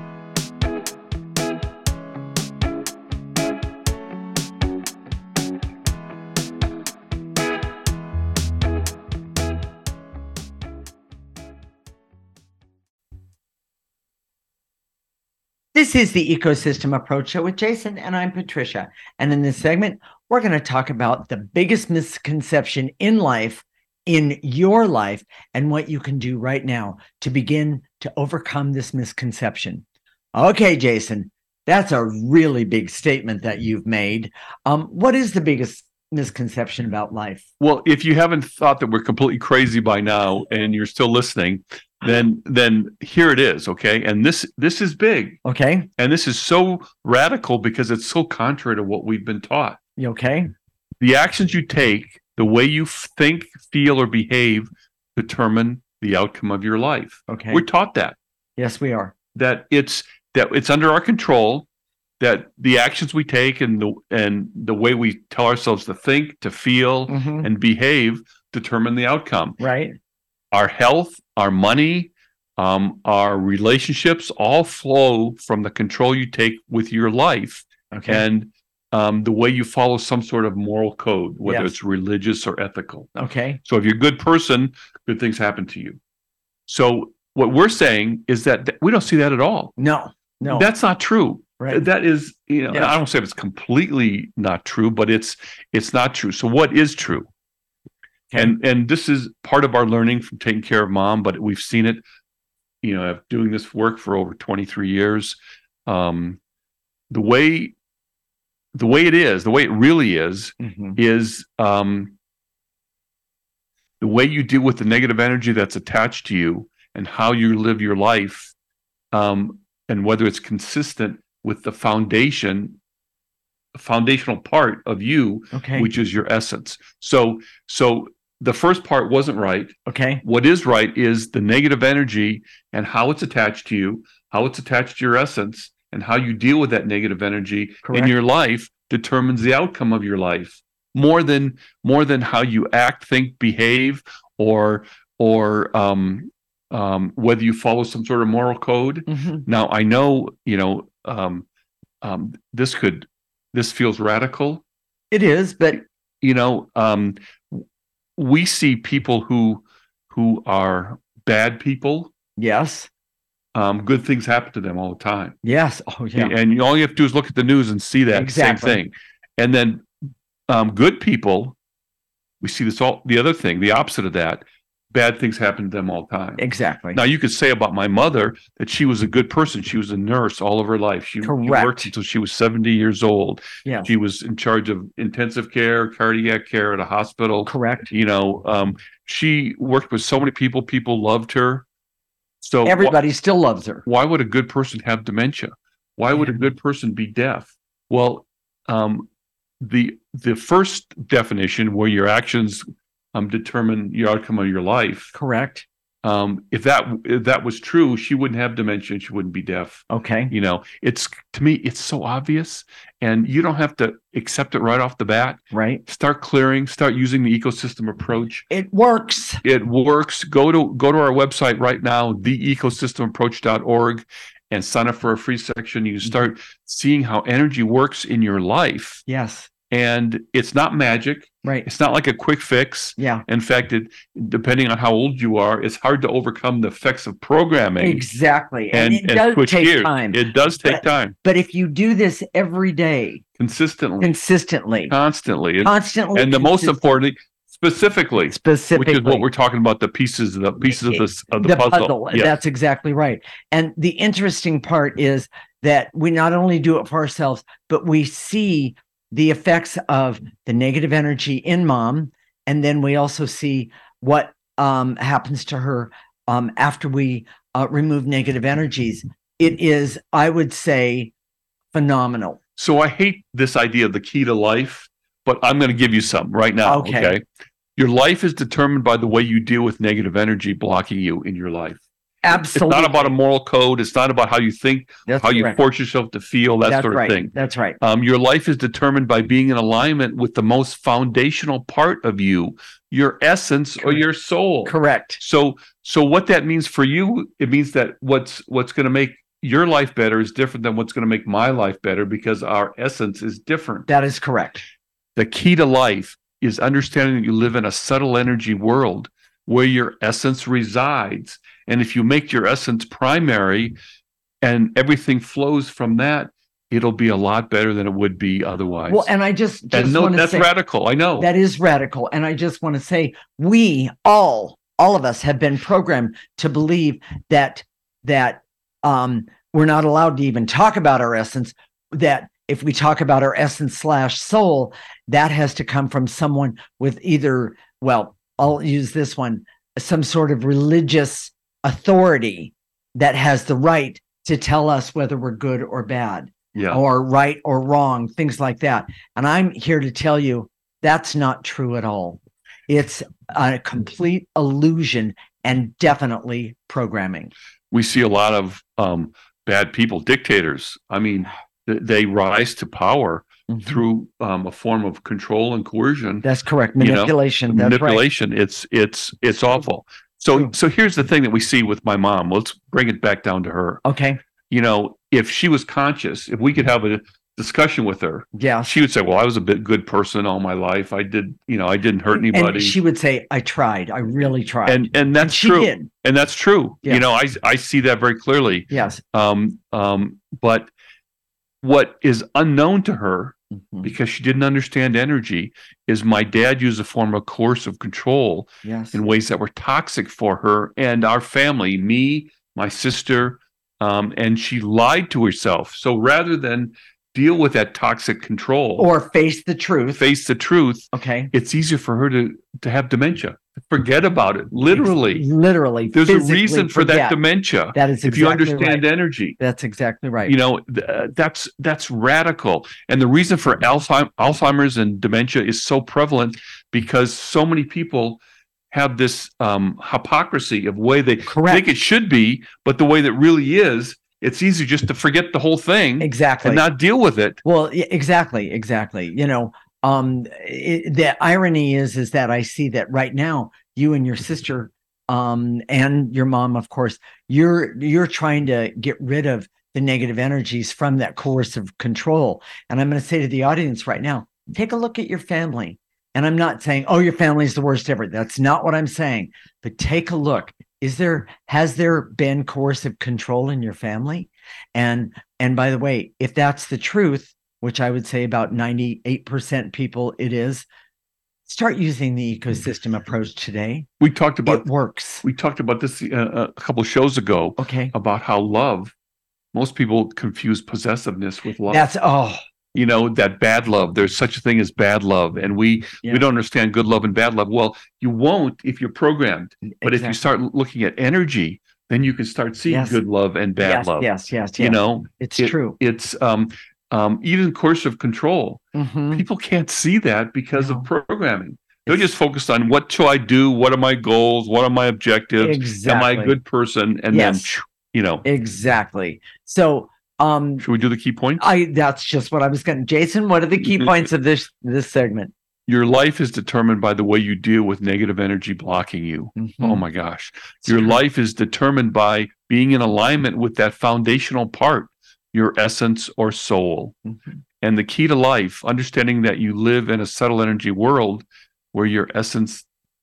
[SPEAKER 2] This is the Ecosystem Approach Show with Jason, and I'm Patricia. And in this segment, we're going to talk about the biggest misconception in life, in your life, and what you can do right now to begin to overcome this misconception. Okay, Jason, that's a really big statement that you've made. Um, what is the biggest misconception about life?
[SPEAKER 1] Well, if you haven't thought that we're completely crazy by now and you're still listening, then then here it is, okay? And this this is big.
[SPEAKER 2] Okay.
[SPEAKER 1] And this is so radical because it's so contrary to what we've been taught.
[SPEAKER 2] You okay?
[SPEAKER 1] The actions you take, the way you think, feel, or behave determine the outcome of your life.
[SPEAKER 2] Okay.
[SPEAKER 1] We're taught that.
[SPEAKER 2] Yes, we are.
[SPEAKER 1] That it's that it's under our control, that the actions we take and the and the way we tell ourselves to think, to feel,
[SPEAKER 2] Mhm.
[SPEAKER 1] and behave determine the outcome.
[SPEAKER 2] Right.
[SPEAKER 1] Our health, our money, um, our relationships all flow from the control you take with your life
[SPEAKER 2] Okay.
[SPEAKER 1] and um, the way you follow some sort of moral code, whether
[SPEAKER 2] Yes.
[SPEAKER 1] it's religious or ethical.
[SPEAKER 2] Okay.
[SPEAKER 1] So if you're a good person, good things happen to you. So what we're saying is that th- we don't see that at all.
[SPEAKER 2] No, no.
[SPEAKER 1] That's not true.
[SPEAKER 2] right.
[SPEAKER 1] That is, you know,
[SPEAKER 2] Yeah.
[SPEAKER 1] I don't say it's completely not true, but it's it's not true. So what is true?
[SPEAKER 2] Okay.
[SPEAKER 1] And and this is part of our learning from taking care of mom, but we've seen it, you know, of doing this work for over twenty-three years. Um, the way the way it is, the way it really is,
[SPEAKER 2] Mhm.
[SPEAKER 1] is um, the way you deal with the negative energy that's attached to you and how you live your life, um, and whether it's consistent with the foundation, foundational part of you,
[SPEAKER 2] Okay.
[SPEAKER 1] which is your essence. So, so the first part wasn't right.
[SPEAKER 2] Okay.
[SPEAKER 1] What is right is the negative energy and how it's attached to you, how it's attached to your essence, and how you deal with that negative energy
[SPEAKER 2] Correct.
[SPEAKER 1] in your life determines the outcome of your life more than more than how you act, think, behave, or or um, um, whether you follow some sort of moral code.
[SPEAKER 2] Mhm.
[SPEAKER 1] Now, I know, you know, um, um, this could this feels radical.
[SPEAKER 2] It is, but
[SPEAKER 1] You know, um, we see people who who are bad people.
[SPEAKER 2] yes,
[SPEAKER 1] Um, good things happen to them all the time,
[SPEAKER 2] yes. Oh, yeah.
[SPEAKER 1] and you, all you have to do is look at the news and see that
[SPEAKER 2] Exactly.
[SPEAKER 1] same thing. And then um, good people, we see this all. The other thing, the opposite of that, bad things happen to them all the time.
[SPEAKER 2] Exactly.
[SPEAKER 1] Now, you could say about my mother that she was a good person. She was a nurse all of her life. She, she worked until she was seventy years old.
[SPEAKER 2] Yeah.
[SPEAKER 1] She was in charge of intensive care, cardiac care at a hospital.
[SPEAKER 2] Correct.
[SPEAKER 1] You know, um, she worked with so many people. People loved her. So
[SPEAKER 2] everybody
[SPEAKER 1] wh-
[SPEAKER 2] still loves her.
[SPEAKER 1] Why would a good person have dementia? Why would
[SPEAKER 2] Yeah.
[SPEAKER 1] a good person be deaf? Well, um, the the first definition, where your actions um, determine your outcome of your life.
[SPEAKER 2] Correct.
[SPEAKER 1] Um, if that if that was true, she wouldn't have dementia. She wouldn't be deaf.
[SPEAKER 2] Okay.
[SPEAKER 1] You know, it's to me, it's so obvious, and you don't have to accept it right off the bat.
[SPEAKER 2] Right.
[SPEAKER 1] Start clearing. Start using the ecosystem approach.
[SPEAKER 2] It works.
[SPEAKER 1] It works. Go to go to our website right now, the ecosystem approach dot org, and sign up for a free section. You start seeing how energy works in your life.
[SPEAKER 2] Yes.
[SPEAKER 1] And it's not magic.
[SPEAKER 2] Right.
[SPEAKER 1] It's not like a quick fix.
[SPEAKER 2] Yeah.
[SPEAKER 1] In fact, it, depending on how old you are, it's hard to overcome the effects of programming.
[SPEAKER 2] Exactly.
[SPEAKER 1] And,
[SPEAKER 2] And, it
[SPEAKER 1] and
[SPEAKER 2] does
[SPEAKER 1] switch
[SPEAKER 2] take
[SPEAKER 1] gears.
[SPEAKER 2] time.
[SPEAKER 1] It does take
[SPEAKER 2] But-
[SPEAKER 1] time.
[SPEAKER 2] But if you do this every day,
[SPEAKER 1] Consistently.
[SPEAKER 2] consistently,
[SPEAKER 1] constantly. And,
[SPEAKER 2] constantly,
[SPEAKER 1] and the most
[SPEAKER 2] consistent-
[SPEAKER 1] importantly, specifically,
[SPEAKER 2] specifically,
[SPEAKER 1] which is what we're talking about, the pieces, the pieces of the, of the, puzzle. Yes.
[SPEAKER 2] That's exactly right. And the interesting part is that we not only do it for ourselves, but we see the effects of the negative energy in mom. And then we also see what um, happens to her um, after we uh, remove negative energies. It is, I would say, phenomenal.
[SPEAKER 1] So I hate this idea of the key to life, but I'm going to give you some right now.
[SPEAKER 2] Okay.
[SPEAKER 1] Okay. Your life is determined by the way you deal with negative energy blocking you in your life.
[SPEAKER 2] Absolutely.
[SPEAKER 1] It's not about a moral code. It's not about how you think,
[SPEAKER 2] That's
[SPEAKER 1] how you
[SPEAKER 2] correct.
[SPEAKER 1] force yourself to feel, that
[SPEAKER 2] That's
[SPEAKER 1] sort of
[SPEAKER 2] right.
[SPEAKER 1] thing.
[SPEAKER 2] That's right.
[SPEAKER 1] Um, your life is determined by being in alignment with the most foundational part of you, your essence or your soul.
[SPEAKER 2] Correct.
[SPEAKER 1] So, so what that means for you, it means that what's what's going to make your life better is different than what's going to make my life better, because our essence is different.
[SPEAKER 2] That is correct.
[SPEAKER 1] The key to life is understanding that you live in a subtle energy world where your essence resides. And if you make your essence primary and everything flows from that, it'll be a lot better than it would be otherwise.
[SPEAKER 2] Well, and I just, just
[SPEAKER 1] and no,
[SPEAKER 2] want to
[SPEAKER 1] that's
[SPEAKER 2] say,
[SPEAKER 1] radical. I know.
[SPEAKER 2] that is radical. And I just want to say, we all, all of us have been programmed to believe that, that um, we're not allowed to even talk about our essence, that if we talk about our essence slash soul, that has to come from someone with either, well, I'll use this one, some sort of religious authority that has the right to tell us whether we're good or bad,
[SPEAKER 1] yeah.
[SPEAKER 2] or right or wrong, things like that. And I'm here to tell you that's not true at all. It's a complete illusion and definitely programming.
[SPEAKER 1] We see a lot of um, bad people, dictators. I mean, th- they rise to power mm-hmm. through um, a form of control and coercion.
[SPEAKER 2] That's correct. Manipulation.
[SPEAKER 1] You know?
[SPEAKER 2] That's
[SPEAKER 1] Manipulation. Right. It's it's it's awful. So True. so here's the thing that we see with my mom. Let's bring it back down to her.
[SPEAKER 2] Okay.
[SPEAKER 1] You know, if she was conscious, if we could have a discussion with her,
[SPEAKER 2] yeah,
[SPEAKER 1] she would say, "Well, I was a bit good person all my life. I did, you know, I didn't hurt anybody."
[SPEAKER 2] And she would say, "I tried. I really tried."
[SPEAKER 1] And and that's
[SPEAKER 2] and she
[SPEAKER 1] true.
[SPEAKER 2] Did.
[SPEAKER 1] And that's true.
[SPEAKER 2] Yes.
[SPEAKER 1] You know, I I see that very clearly.
[SPEAKER 2] Yes.
[SPEAKER 1] Um. Um. But what is unknown to her,
[SPEAKER 2] mm-hmm.
[SPEAKER 1] because she didn't understand energy, is my dad used a form of coercive control
[SPEAKER 2] yes.
[SPEAKER 1] in ways that were toxic for her and our family, me, my sister, um, and she lied to herself. So rather than deal with that toxic control
[SPEAKER 2] or face the truth,
[SPEAKER 1] face the truth,
[SPEAKER 2] okay,
[SPEAKER 1] it's easier for her to to have dementia. Forget about it. Literally,
[SPEAKER 2] literally,
[SPEAKER 1] there's a reason for
[SPEAKER 2] forget.
[SPEAKER 1] that dementia.
[SPEAKER 2] That is exactly
[SPEAKER 1] if you understand
[SPEAKER 2] right.
[SPEAKER 1] energy.
[SPEAKER 2] That's exactly right.
[SPEAKER 1] You know, th- that's that's radical. And the reason for Alzheimer's, Alzheimer's and dementia is so prevalent because so many people have this um, hypocrisy of way they
[SPEAKER 2] Correct.
[SPEAKER 1] think it should be, but the way that really is, it's easy just to forget the whole thing,
[SPEAKER 2] exactly,
[SPEAKER 1] and not deal with it.
[SPEAKER 2] Well, exactly, exactly. You know, um, it, the irony is, is that I see that right now, you and your sister, um, and your mom, of course, you're you're trying to get rid of the negative energies from that coercive control. And I'm going to say to the audience right now, take a look at your family. And I'm not saying, oh, your family's the worst ever. That's not what I'm saying. But take a look. Is there, has there been coercive control in your family? And, and by the way, if that's the truth, which I would say about ninety-eight percent people it is, Start using the ecosystem approach today.
[SPEAKER 1] We talked about
[SPEAKER 2] It works.
[SPEAKER 1] we talked about this uh, a couple of shows ago.
[SPEAKER 2] Okay.
[SPEAKER 1] About how love, most people confuse possessiveness with love.
[SPEAKER 2] That's oh.
[SPEAKER 1] You know, that bad love. There's such a thing as bad love, and we
[SPEAKER 2] Yeah.
[SPEAKER 1] we don't understand good love and bad love. Well, you won't if you're programmed. But if you
[SPEAKER 2] Exactly.
[SPEAKER 1] start looking at energy, then you can start seeing
[SPEAKER 2] Yes.
[SPEAKER 1] good love and bad
[SPEAKER 2] yes,
[SPEAKER 1] love.
[SPEAKER 2] Yes, yes, yes.
[SPEAKER 1] You know,
[SPEAKER 2] it's
[SPEAKER 1] it-
[SPEAKER 2] true.
[SPEAKER 1] It's um um even coercive control.
[SPEAKER 2] Mhm.
[SPEAKER 1] People can't see that because
[SPEAKER 2] No.
[SPEAKER 1] of programming. They're just focused on what shall I do? What are my goals? What are my objectives?
[SPEAKER 2] Exactly.
[SPEAKER 1] Am I a good person? And
[SPEAKER 2] Yes.
[SPEAKER 1] then, you know,
[SPEAKER 2] Exactly. So, um,
[SPEAKER 1] should we do the key points?
[SPEAKER 2] I that's just what I was going to. Jason, what are the key points of this this segment?
[SPEAKER 1] Your life is determined by the way you deal with negative energy blocking you.
[SPEAKER 2] Mhm.
[SPEAKER 1] Oh my gosh.
[SPEAKER 2] It's
[SPEAKER 1] Your
[SPEAKER 2] true.
[SPEAKER 1] life is determined by being in alignment with that foundational part, your essence or soul.
[SPEAKER 2] Mhm.
[SPEAKER 1] And the key to life, understanding that you live in a subtle energy world where your essence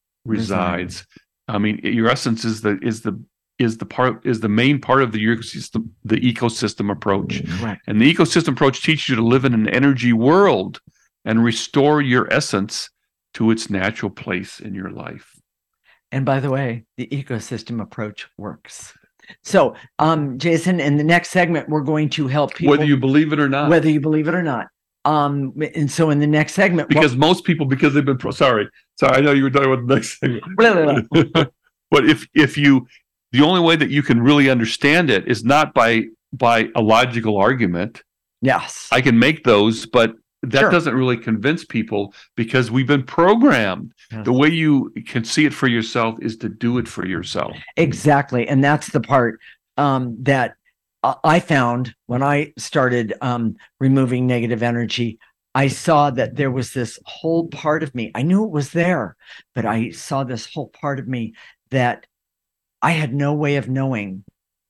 [SPEAKER 1] resides. I mean, your essence is the is the is the part is the main part of the ecosystem, the ecosystem approach.
[SPEAKER 2] Correct.
[SPEAKER 1] And the ecosystem approach teaches you to live in an energy world and restore your essence to its natural place in your life.
[SPEAKER 2] And by the way, the ecosystem approach works. So, um, Jason, in the next segment, we're going to help people,
[SPEAKER 1] Whether you believe it or not.
[SPEAKER 2] whether you believe it or not. Um, and so in the next segment, what-
[SPEAKER 1] Because most people, because they've been pro- sorry, sorry, I know you were talking about the next segment.
[SPEAKER 2] Blah, blah, blah.
[SPEAKER 1] But if if you, the only way that you can really understand it is not by by a logical argument.
[SPEAKER 2] yes,
[SPEAKER 1] I can make those, but that
[SPEAKER 2] Sure.
[SPEAKER 1] doesn't really convince people because we've been programmed.
[SPEAKER 2] Yes.
[SPEAKER 1] The way you can see it for yourself is to do it for yourself.
[SPEAKER 2] exactly. And that's the part um, that I- I found when I started um, removing negative energy. I saw that there was this whole part of me. I knew it was there, but I saw this whole part of me that I had no way of knowing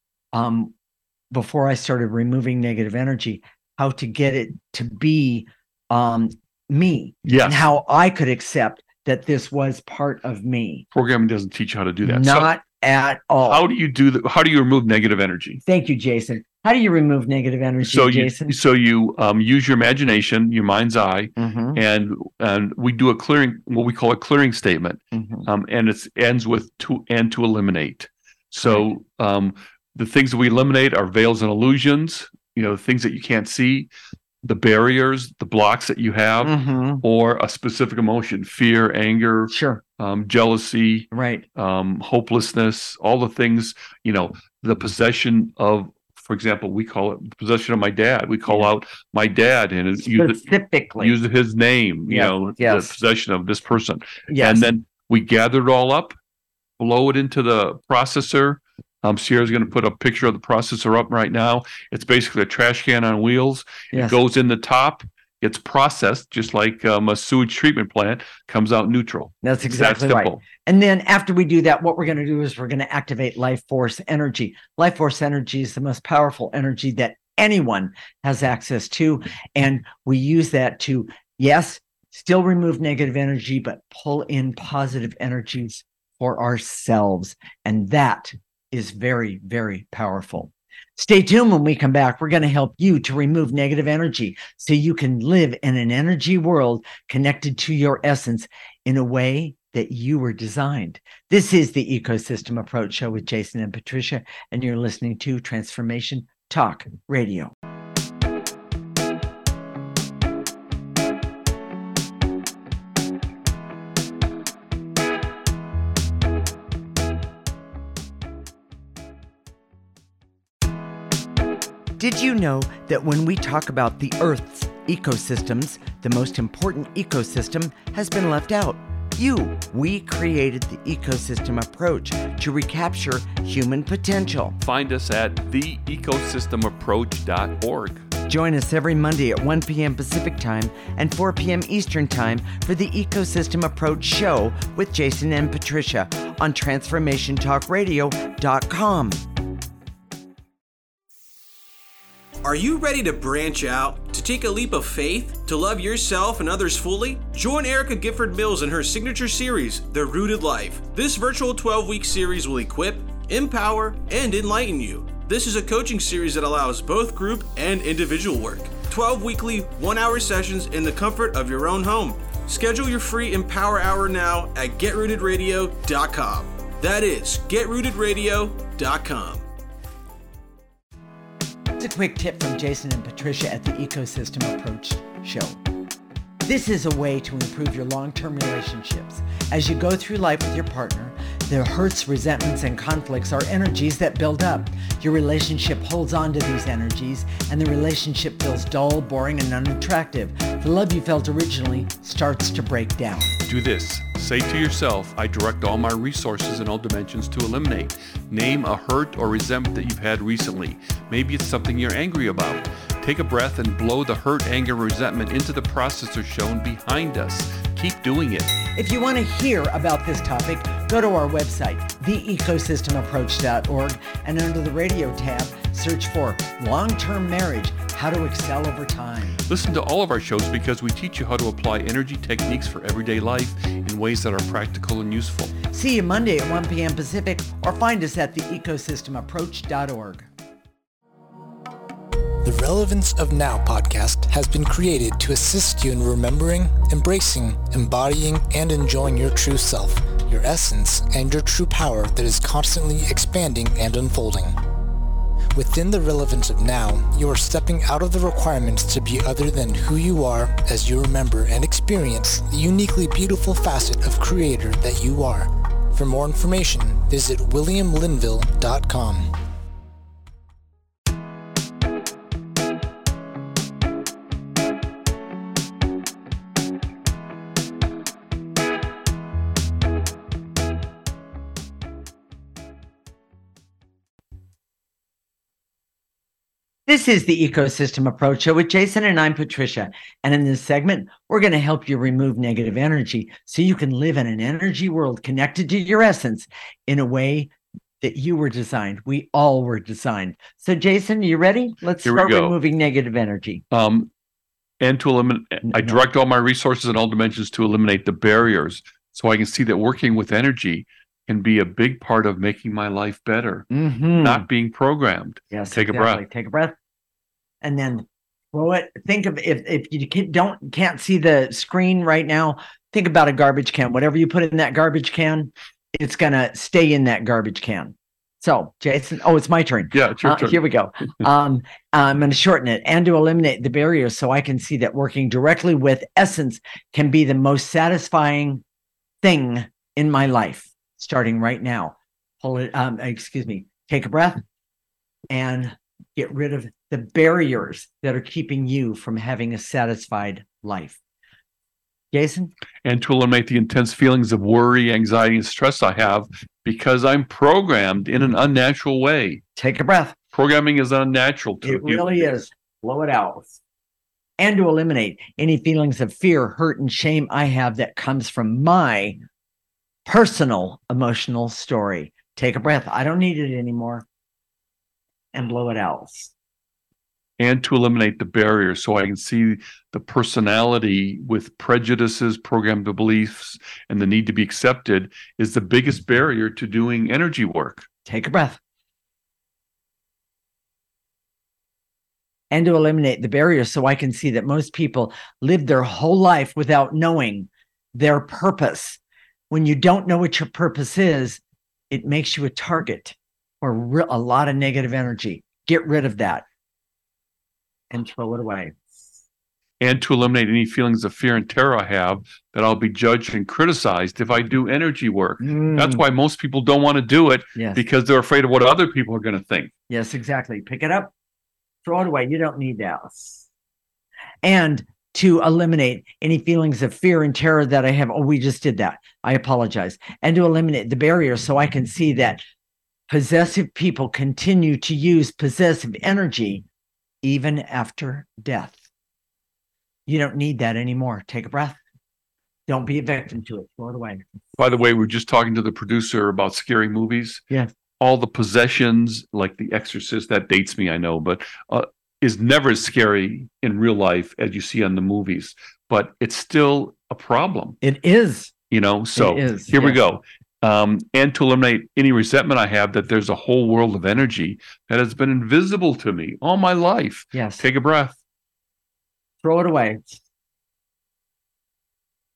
[SPEAKER 2] um, before I started removing negative energy how to get it to be um, me
[SPEAKER 1] Yes.
[SPEAKER 2] and how I could accept that this was part of me.
[SPEAKER 1] Programming doesn't teach you how to do that. So
[SPEAKER 2] Not at all.
[SPEAKER 1] how do you do that? How do you remove negative energy?
[SPEAKER 2] Thank you, Jason. How do you remove negative energy,
[SPEAKER 1] So you
[SPEAKER 2] Jason?
[SPEAKER 1] so you um, use your imagination, your mind's eye,
[SPEAKER 2] Mhm,
[SPEAKER 1] and and we do a clearing, what we call a clearing statement,
[SPEAKER 2] mhm.
[SPEAKER 1] um, and it ends with to and to eliminate. So um, the things that we eliminate are veils and illusions. You know, things that you can't see, the barriers, the blocks that you have,
[SPEAKER 2] Mhm.
[SPEAKER 1] or a specific emotion: fear, anger,
[SPEAKER 2] Sure.
[SPEAKER 1] um, jealousy,
[SPEAKER 2] Right.
[SPEAKER 1] um, hopelessness, all the things, you know, the possession of, for example, we call it the possession of my dad. We call
[SPEAKER 2] Yeah.
[SPEAKER 1] out my dad and use, it,
[SPEAKER 2] Specifically.
[SPEAKER 1] use his name, you
[SPEAKER 2] Yes,
[SPEAKER 1] know,
[SPEAKER 2] yes.
[SPEAKER 1] the possession of this person.
[SPEAKER 2] yes.
[SPEAKER 1] And then we gather it all up, blow it into the processor. Um, Sierra's going to put a picture of the processor up right now. It's basically a trash can on wheels.
[SPEAKER 2] yes.
[SPEAKER 1] It goes in the top, gets processed just like um, a sewage treatment plant, comes out neutral.
[SPEAKER 2] That's
[SPEAKER 1] It's that
[SPEAKER 2] exactly right.
[SPEAKER 1] simple.
[SPEAKER 2] And then after we do that, what we're going to do is we're going to activate life force energy. Life force energy is the most powerful energy that anyone has access to. And we use that to, yes, still remove negative energy, but pull in positive energies for ourselves. And that is very, very powerful. Stay tuned. When we come back, we're going to help you to remove negative energy so you can live in an energy world connected to your essence in a way that you were designed. This is the Ecosystem Approach Show with Jason and Patricia, and you're listening to Transformation Talk Radio. Did you know that when we talk about the Earth's ecosystems, the most important ecosystem has been left out? You. We created the ecosystem approach to recapture human potential.
[SPEAKER 1] Find us at the ecosystem approach dot org.
[SPEAKER 2] Join us every Monday at one p.m. Pacific Time and four p.m. Eastern Time for the Ecosystem Approach Show with Jason and Patricia on transformation talk radio dot com.
[SPEAKER 8] Are you ready to branch out, to take a leap of faith, to love yourself and others fully? Join Erica Gifford Mills in her signature series, The Rooted Life. This virtual twelve-week series will equip, empower, and enlighten you. This is a coaching series that allows both group and individual work. twelve weekly, one-hour sessions in the comfort of your own home. Schedule your free Empower Hour now at get rooted radio dot com. That is get rooted radio dot com.
[SPEAKER 2] It's a quick tip from Jason and Patricia at the Ecosystem Approach Show. This is a way to improve your long-term relationships. As you go through life with your partner, the hurts, resentments, and conflicts are energies that build up. Your relationship holds on to these energies, and the relationship feels dull, boring, and unattractive. The love you felt originally starts to break down.
[SPEAKER 1] Do this. Say to yourself, I direct all my resources in all dimensions to eliminate. Name a hurt or resentment that you've had recently. Maybe it's something you're angry about. Take a breath and blow the hurt, anger, resentment into the processor shown behind us. Keep doing it.
[SPEAKER 2] If you want to hear about this topic, go to our website, the ecosystem approach dot org, and under the radio tab, search for Long-Term Marriage, How to Excel Over Time.
[SPEAKER 1] Listen to all of our shows because we teach you how to apply energy techniques for everyday life in ways that are practical and useful.
[SPEAKER 2] See you Monday at one p.m. Pacific, or find us at the ecosystem approach dot org.
[SPEAKER 9] The Relevance of Now podcast has been created to assist you in remembering, embracing, embodying, and enjoying your true self, your essence, and your true power that is constantly expanding and unfolding. Within the Relevance of Now, you are stepping out of the requirements to be other than who you are as you remember and experience the uniquely beautiful facet of Creator that you are. For more information, visit william linville dot com.
[SPEAKER 2] This is the Ecosystem Approach Show with Jason, and I'm Patricia. And in this segment, we're going to help you remove negative energy so you can live in an energy world connected to your essence in a way that you were designed. We all were designed. So, Jason, you ready? Let's
[SPEAKER 1] Here we
[SPEAKER 2] start
[SPEAKER 1] go.
[SPEAKER 2] removing negative energy.
[SPEAKER 1] Um, and to eliminate, I
[SPEAKER 2] No.
[SPEAKER 1] direct all my resources in all dimensions to eliminate the barriers so I can see that working with energy can be a big part of making my life better,
[SPEAKER 2] Mm-hmm.
[SPEAKER 1] not being programmed.
[SPEAKER 2] Yes,
[SPEAKER 1] Take a
[SPEAKER 2] exactly.
[SPEAKER 1] breath.
[SPEAKER 2] Take a breath, and then throw it. Think of if if you can, don't can't see the screen right now. Think about a garbage can. Whatever you put in that garbage can, it's gonna stay in that garbage can. So, Jason, oh, it's my turn.
[SPEAKER 1] Yeah, it's your
[SPEAKER 2] Uh,
[SPEAKER 1] turn.
[SPEAKER 2] here we go. Um, I'm going to shorten it and to eliminate the barriers so I can see that working directly with essence can be the most satisfying thing in my life. Starting right now, pull it. Um, excuse me. Take a breath and get rid of the barriers that are keeping you from having a satisfied life. Jason?
[SPEAKER 1] And to eliminate the intense feelings of worry, anxiety, and stress I have because I'm programmed in an unnatural way.
[SPEAKER 2] Take a breath.
[SPEAKER 1] Programming is unnatural to
[SPEAKER 2] It really is. Blow it out. And to eliminate any feelings of fear, hurt, and shame I have that comes from my personal emotional story. Take a breath. I don't need it anymore. And blow it out.
[SPEAKER 1] And to eliminate the barriers so I can see the personality with prejudices, programmed beliefs, and the need to be accepted is the biggest barrier to doing energy work.
[SPEAKER 2] Take a breath. And to eliminate the barriers so I can see that most people live their whole life without knowing their purpose. When you don't know what your purpose is, it makes you a target for re- a lot of negative energy. Get rid of that and throw it away.
[SPEAKER 1] And to eliminate any feelings of fear and terror I have that I'll be judged and criticized if I do energy work.
[SPEAKER 2] Mm,
[SPEAKER 1] That's why most people don't want to do it
[SPEAKER 2] yes.
[SPEAKER 1] because they're afraid of what other people are going to think.
[SPEAKER 2] Yes, exactly. Pick it up, throw it away. You don't need that. And to eliminate any feelings of fear and terror that I have. Oh, we just did that. I apologize. And to eliminate the barrier so I can see that possessive people continue to use possessive energy even after death. You don't need that anymore. Take a breath. Don't be a victim to it. Throw it away.
[SPEAKER 1] By the way, we we're just talking to the producer about scary movies.
[SPEAKER 2] Yeah.
[SPEAKER 1] All the possessions, like The Exorcist, that dates me, I know, but uh, is never as scary in real life as you see on the movies. But it's still a problem.
[SPEAKER 2] It is.
[SPEAKER 1] You know, so
[SPEAKER 2] It is,
[SPEAKER 1] here we
[SPEAKER 2] yes.
[SPEAKER 1] go. Um, and to eliminate any resentment I have that there's a whole world of energy that has been invisible to me all my life.
[SPEAKER 2] Yes.
[SPEAKER 1] Take a breath.
[SPEAKER 2] Throw it away.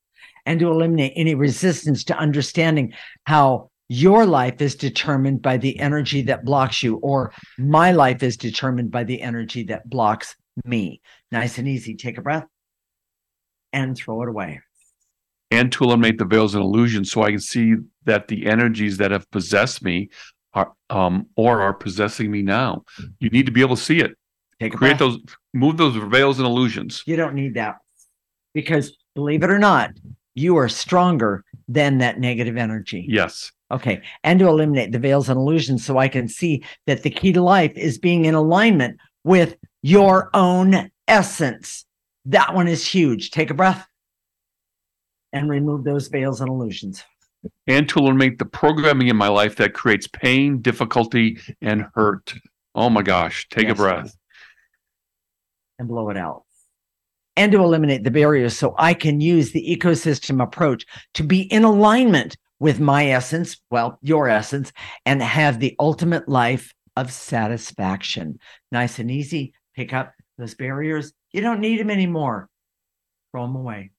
[SPEAKER 2] and to eliminate any resistance to understanding how your life is determined by the energy that blocks you, or my life is determined by the energy that blocks me. Nice and easy. Take a breath and throw it away.
[SPEAKER 1] And to eliminate the veils and illusions so I can see that the energies that have possessed me are um, or are possessing me now. You need to be able to see it.
[SPEAKER 2] Take a
[SPEAKER 1] Create
[SPEAKER 2] breath.
[SPEAKER 1] those, move those veils and illusions.
[SPEAKER 2] You don't need that, because believe it or not, you are stronger than that negative energy.
[SPEAKER 1] Yes.
[SPEAKER 2] Okay. And to eliminate the veils and illusions so I can see that the key to life is being in alignment with your own essence. That one is huge. Take a breath and remove those veils and illusions.
[SPEAKER 1] And to eliminate the programming in my life that creates pain, difficulty, and hurt. Oh my gosh. Take
[SPEAKER 2] Yes.
[SPEAKER 1] a breath.
[SPEAKER 2] And blow it out. And to eliminate the barriers so I can use the ecosystem approach to be in alignment with my essence, well, your essence, and have the ultimate life of satisfaction. Nice and easy. Pick up those barriers. You don't need them anymore. Throw them away.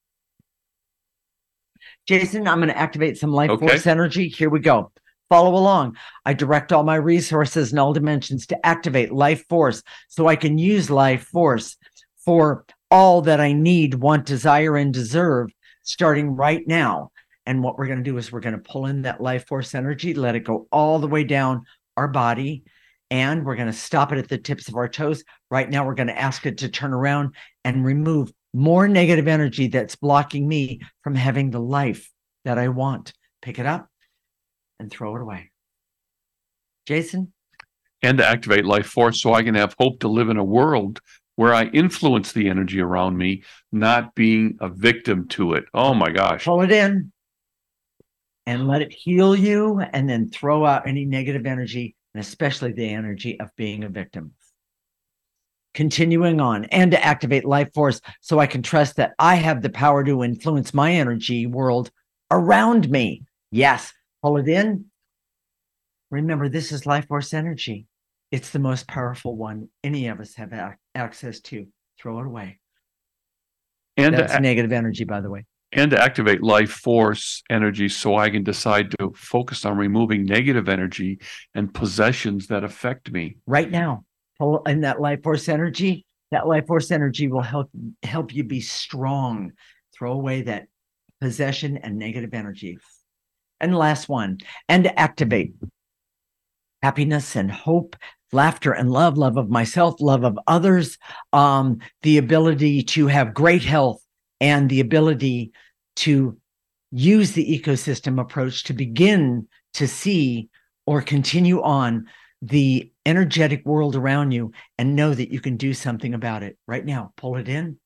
[SPEAKER 2] Jason, I'm going to activate some life
[SPEAKER 1] Okay.
[SPEAKER 2] force energy. Here we go. Follow along. I direct all my resources in all dimensions to activate life force so I can use life force for all that I need, want, desire, and deserve starting right now. And what we're going to do is we're going to pull in that life force energy, let it go all the way down our body, and we're going to stop it at the tips of our toes. Right now, we're going to ask it to turn around and remove more negative energy that's blocking me from having the life that I want. Pick it up and throw it away. Jason?
[SPEAKER 1] And to activate life force so I can have hope to live in a world where I influence the energy around me, not being a victim to it. Oh my gosh.
[SPEAKER 2] Pull it in and let it heal you, and then throw out any negative energy, and especially the energy of being a victim. Continuing on, and to activate life force so I can trust that I have the power to influence my energy world around me. Yes, pull it in. Remember, this is life force energy. It's the most powerful one any of us have ac- access to. Throw it away.
[SPEAKER 1] And
[SPEAKER 2] That's
[SPEAKER 1] to,
[SPEAKER 2] negative energy, by the way.
[SPEAKER 1] and to activate life force energy so I can decide to focus on removing negative energy and possessions that affect me.
[SPEAKER 2] Right now, pull in that life force energy. That life force energy will help help you be strong. Throw away that possession and negative energy. And the last one, and to activate happiness and hope, laughter and love, love of myself, love of others, um, the ability to have great health, and the ability to use the ecosystem approach to begin to see or continue on the energetic world around you and know that you can do something about it. Right now, pull it in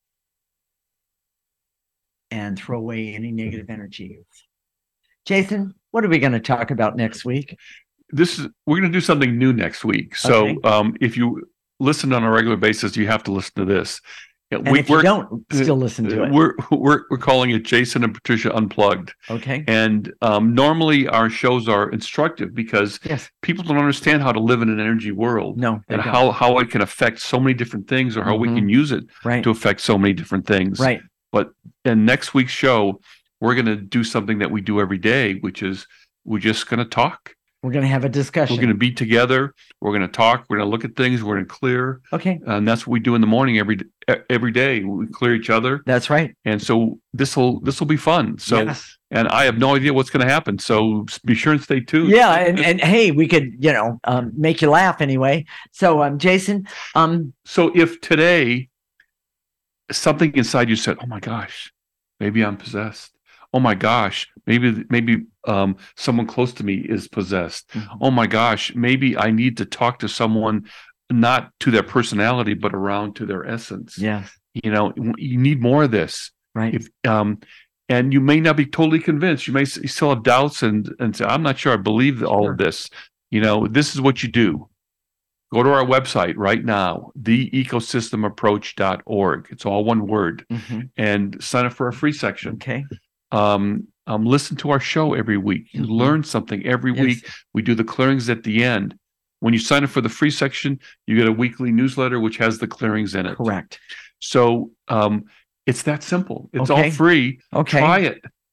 [SPEAKER 2] and throw away any negative energy. Jason, what are we going to talk about next week?
[SPEAKER 1] This is we're going to do something new next week. So
[SPEAKER 2] Okay.
[SPEAKER 1] um, if you listen on a regular basis, you have to listen to this.
[SPEAKER 2] And
[SPEAKER 1] We-
[SPEAKER 2] if you
[SPEAKER 1] we're-
[SPEAKER 2] don't, still listen to it.
[SPEAKER 1] We're we're we're calling it Jason and Patricia Unplugged.
[SPEAKER 2] Okay.
[SPEAKER 1] And um, normally our shows are instructive because
[SPEAKER 2] Yes.
[SPEAKER 1] people don't understand how to live in an energy world
[SPEAKER 2] No, they
[SPEAKER 1] and
[SPEAKER 2] don't.
[SPEAKER 1] how how it can affect so many different things, or how we
[SPEAKER 2] Mhm.
[SPEAKER 1] can use it
[SPEAKER 2] Right.
[SPEAKER 1] to affect so many different things.
[SPEAKER 2] Right.
[SPEAKER 1] But in next week's show, we're going to do something that we do every day, which is we're just going to talk.
[SPEAKER 2] We're going to have a discussion.
[SPEAKER 1] We're going to be together. We're going to talk. We're going to look at things. We're going to clear.
[SPEAKER 2] Okay.
[SPEAKER 1] And that's what we do in the morning every every day. We clear each other.
[SPEAKER 2] That's right.
[SPEAKER 1] And so this will this will be fun. So
[SPEAKER 2] Yes.
[SPEAKER 1] and I have no idea what's going to happen. So be sure and stay tuned.
[SPEAKER 2] Yeah, and, and hey, we could, you know, um, make you laugh anyway. So, um, Jason, um,
[SPEAKER 1] So if today something inside you said, "Oh my gosh, maybe I'm possessed. Oh my gosh, maybe maybe um, someone close to me is possessed.
[SPEAKER 2] Mhm.
[SPEAKER 1] Oh my gosh, maybe I need to talk to someone, not to their personality, but around to their essence."
[SPEAKER 2] yeah,
[SPEAKER 1] You know, you need more of this.
[SPEAKER 2] right.
[SPEAKER 1] If um, and you may not be totally convinced. You may s- you still have doubts and and say, "I'm not sure I believe all
[SPEAKER 2] Sure.
[SPEAKER 1] of this." You know, this is what you do. Go to our website right now, the ecosystem approach dot org. It's all one word,
[SPEAKER 2] Mhm.
[SPEAKER 1] and sign up for our free section.
[SPEAKER 2] Okay.
[SPEAKER 1] Um, um, listen to our show every week. You
[SPEAKER 2] Mhm.
[SPEAKER 1] learn something every
[SPEAKER 2] Yes.
[SPEAKER 1] week. We do the clearings at the end. When you sign up for the free section, you get a weekly newsletter which has the clearings in it.
[SPEAKER 2] Correct.
[SPEAKER 1] So um, it's that simple. It's
[SPEAKER 2] Okay.
[SPEAKER 1] all free.
[SPEAKER 2] Okay.
[SPEAKER 1] Try it.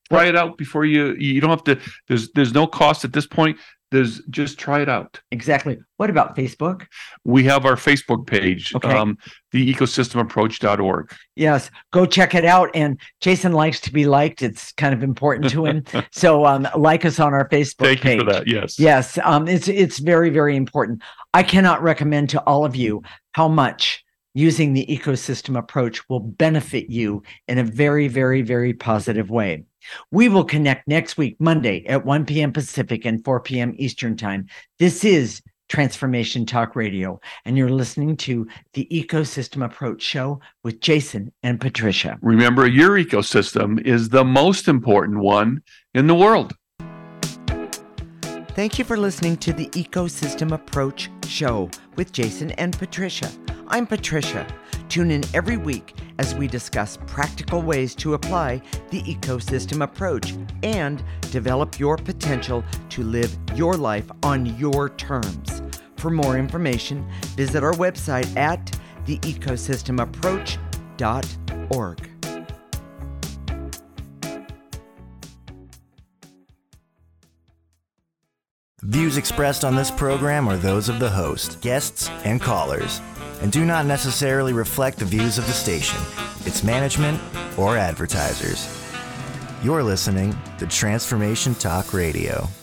[SPEAKER 1] Try it out before you, you don't have to, there's, there's no cost at this point. There's just try it out.
[SPEAKER 2] Exactly. What about Facebook?
[SPEAKER 1] We have our Facebook page,
[SPEAKER 2] Okay.
[SPEAKER 1] um, the ecosystem approach dot org.
[SPEAKER 2] Yes, go check it out. And Jason likes to be liked. It's kind of important to him. So um, like us on our Facebook
[SPEAKER 1] Thank
[SPEAKER 2] page.
[SPEAKER 1] you for that. Yes.
[SPEAKER 2] Yes, um, it's it's very, very important. I cannot recommend to all of you how much using the ecosystem approach will benefit you in a very, very, very positive way. We will connect next week, Monday at one p.m. Pacific and four p.m. Eastern Time. This is Transformation Talk Radio, and you're listening to the Ecosystem Approach Show with Jason and Patricia.
[SPEAKER 1] Remember, your ecosystem is the most important one in the world.
[SPEAKER 2] Thank you for listening to the Ecosystem Approach Show with Jason and Patricia. I'm Patricia. Tune in every week as we discuss practical ways to apply the ecosystem approach and develop your potential to live your life on your terms. For more information, visit our website at the ecosystem approach dot org.
[SPEAKER 10] Views expressed on this program are those of the host, guests, and callers, and do not necessarily reflect the views of the station, its management, or advertisers. You're listening to Transformation Talk Radio.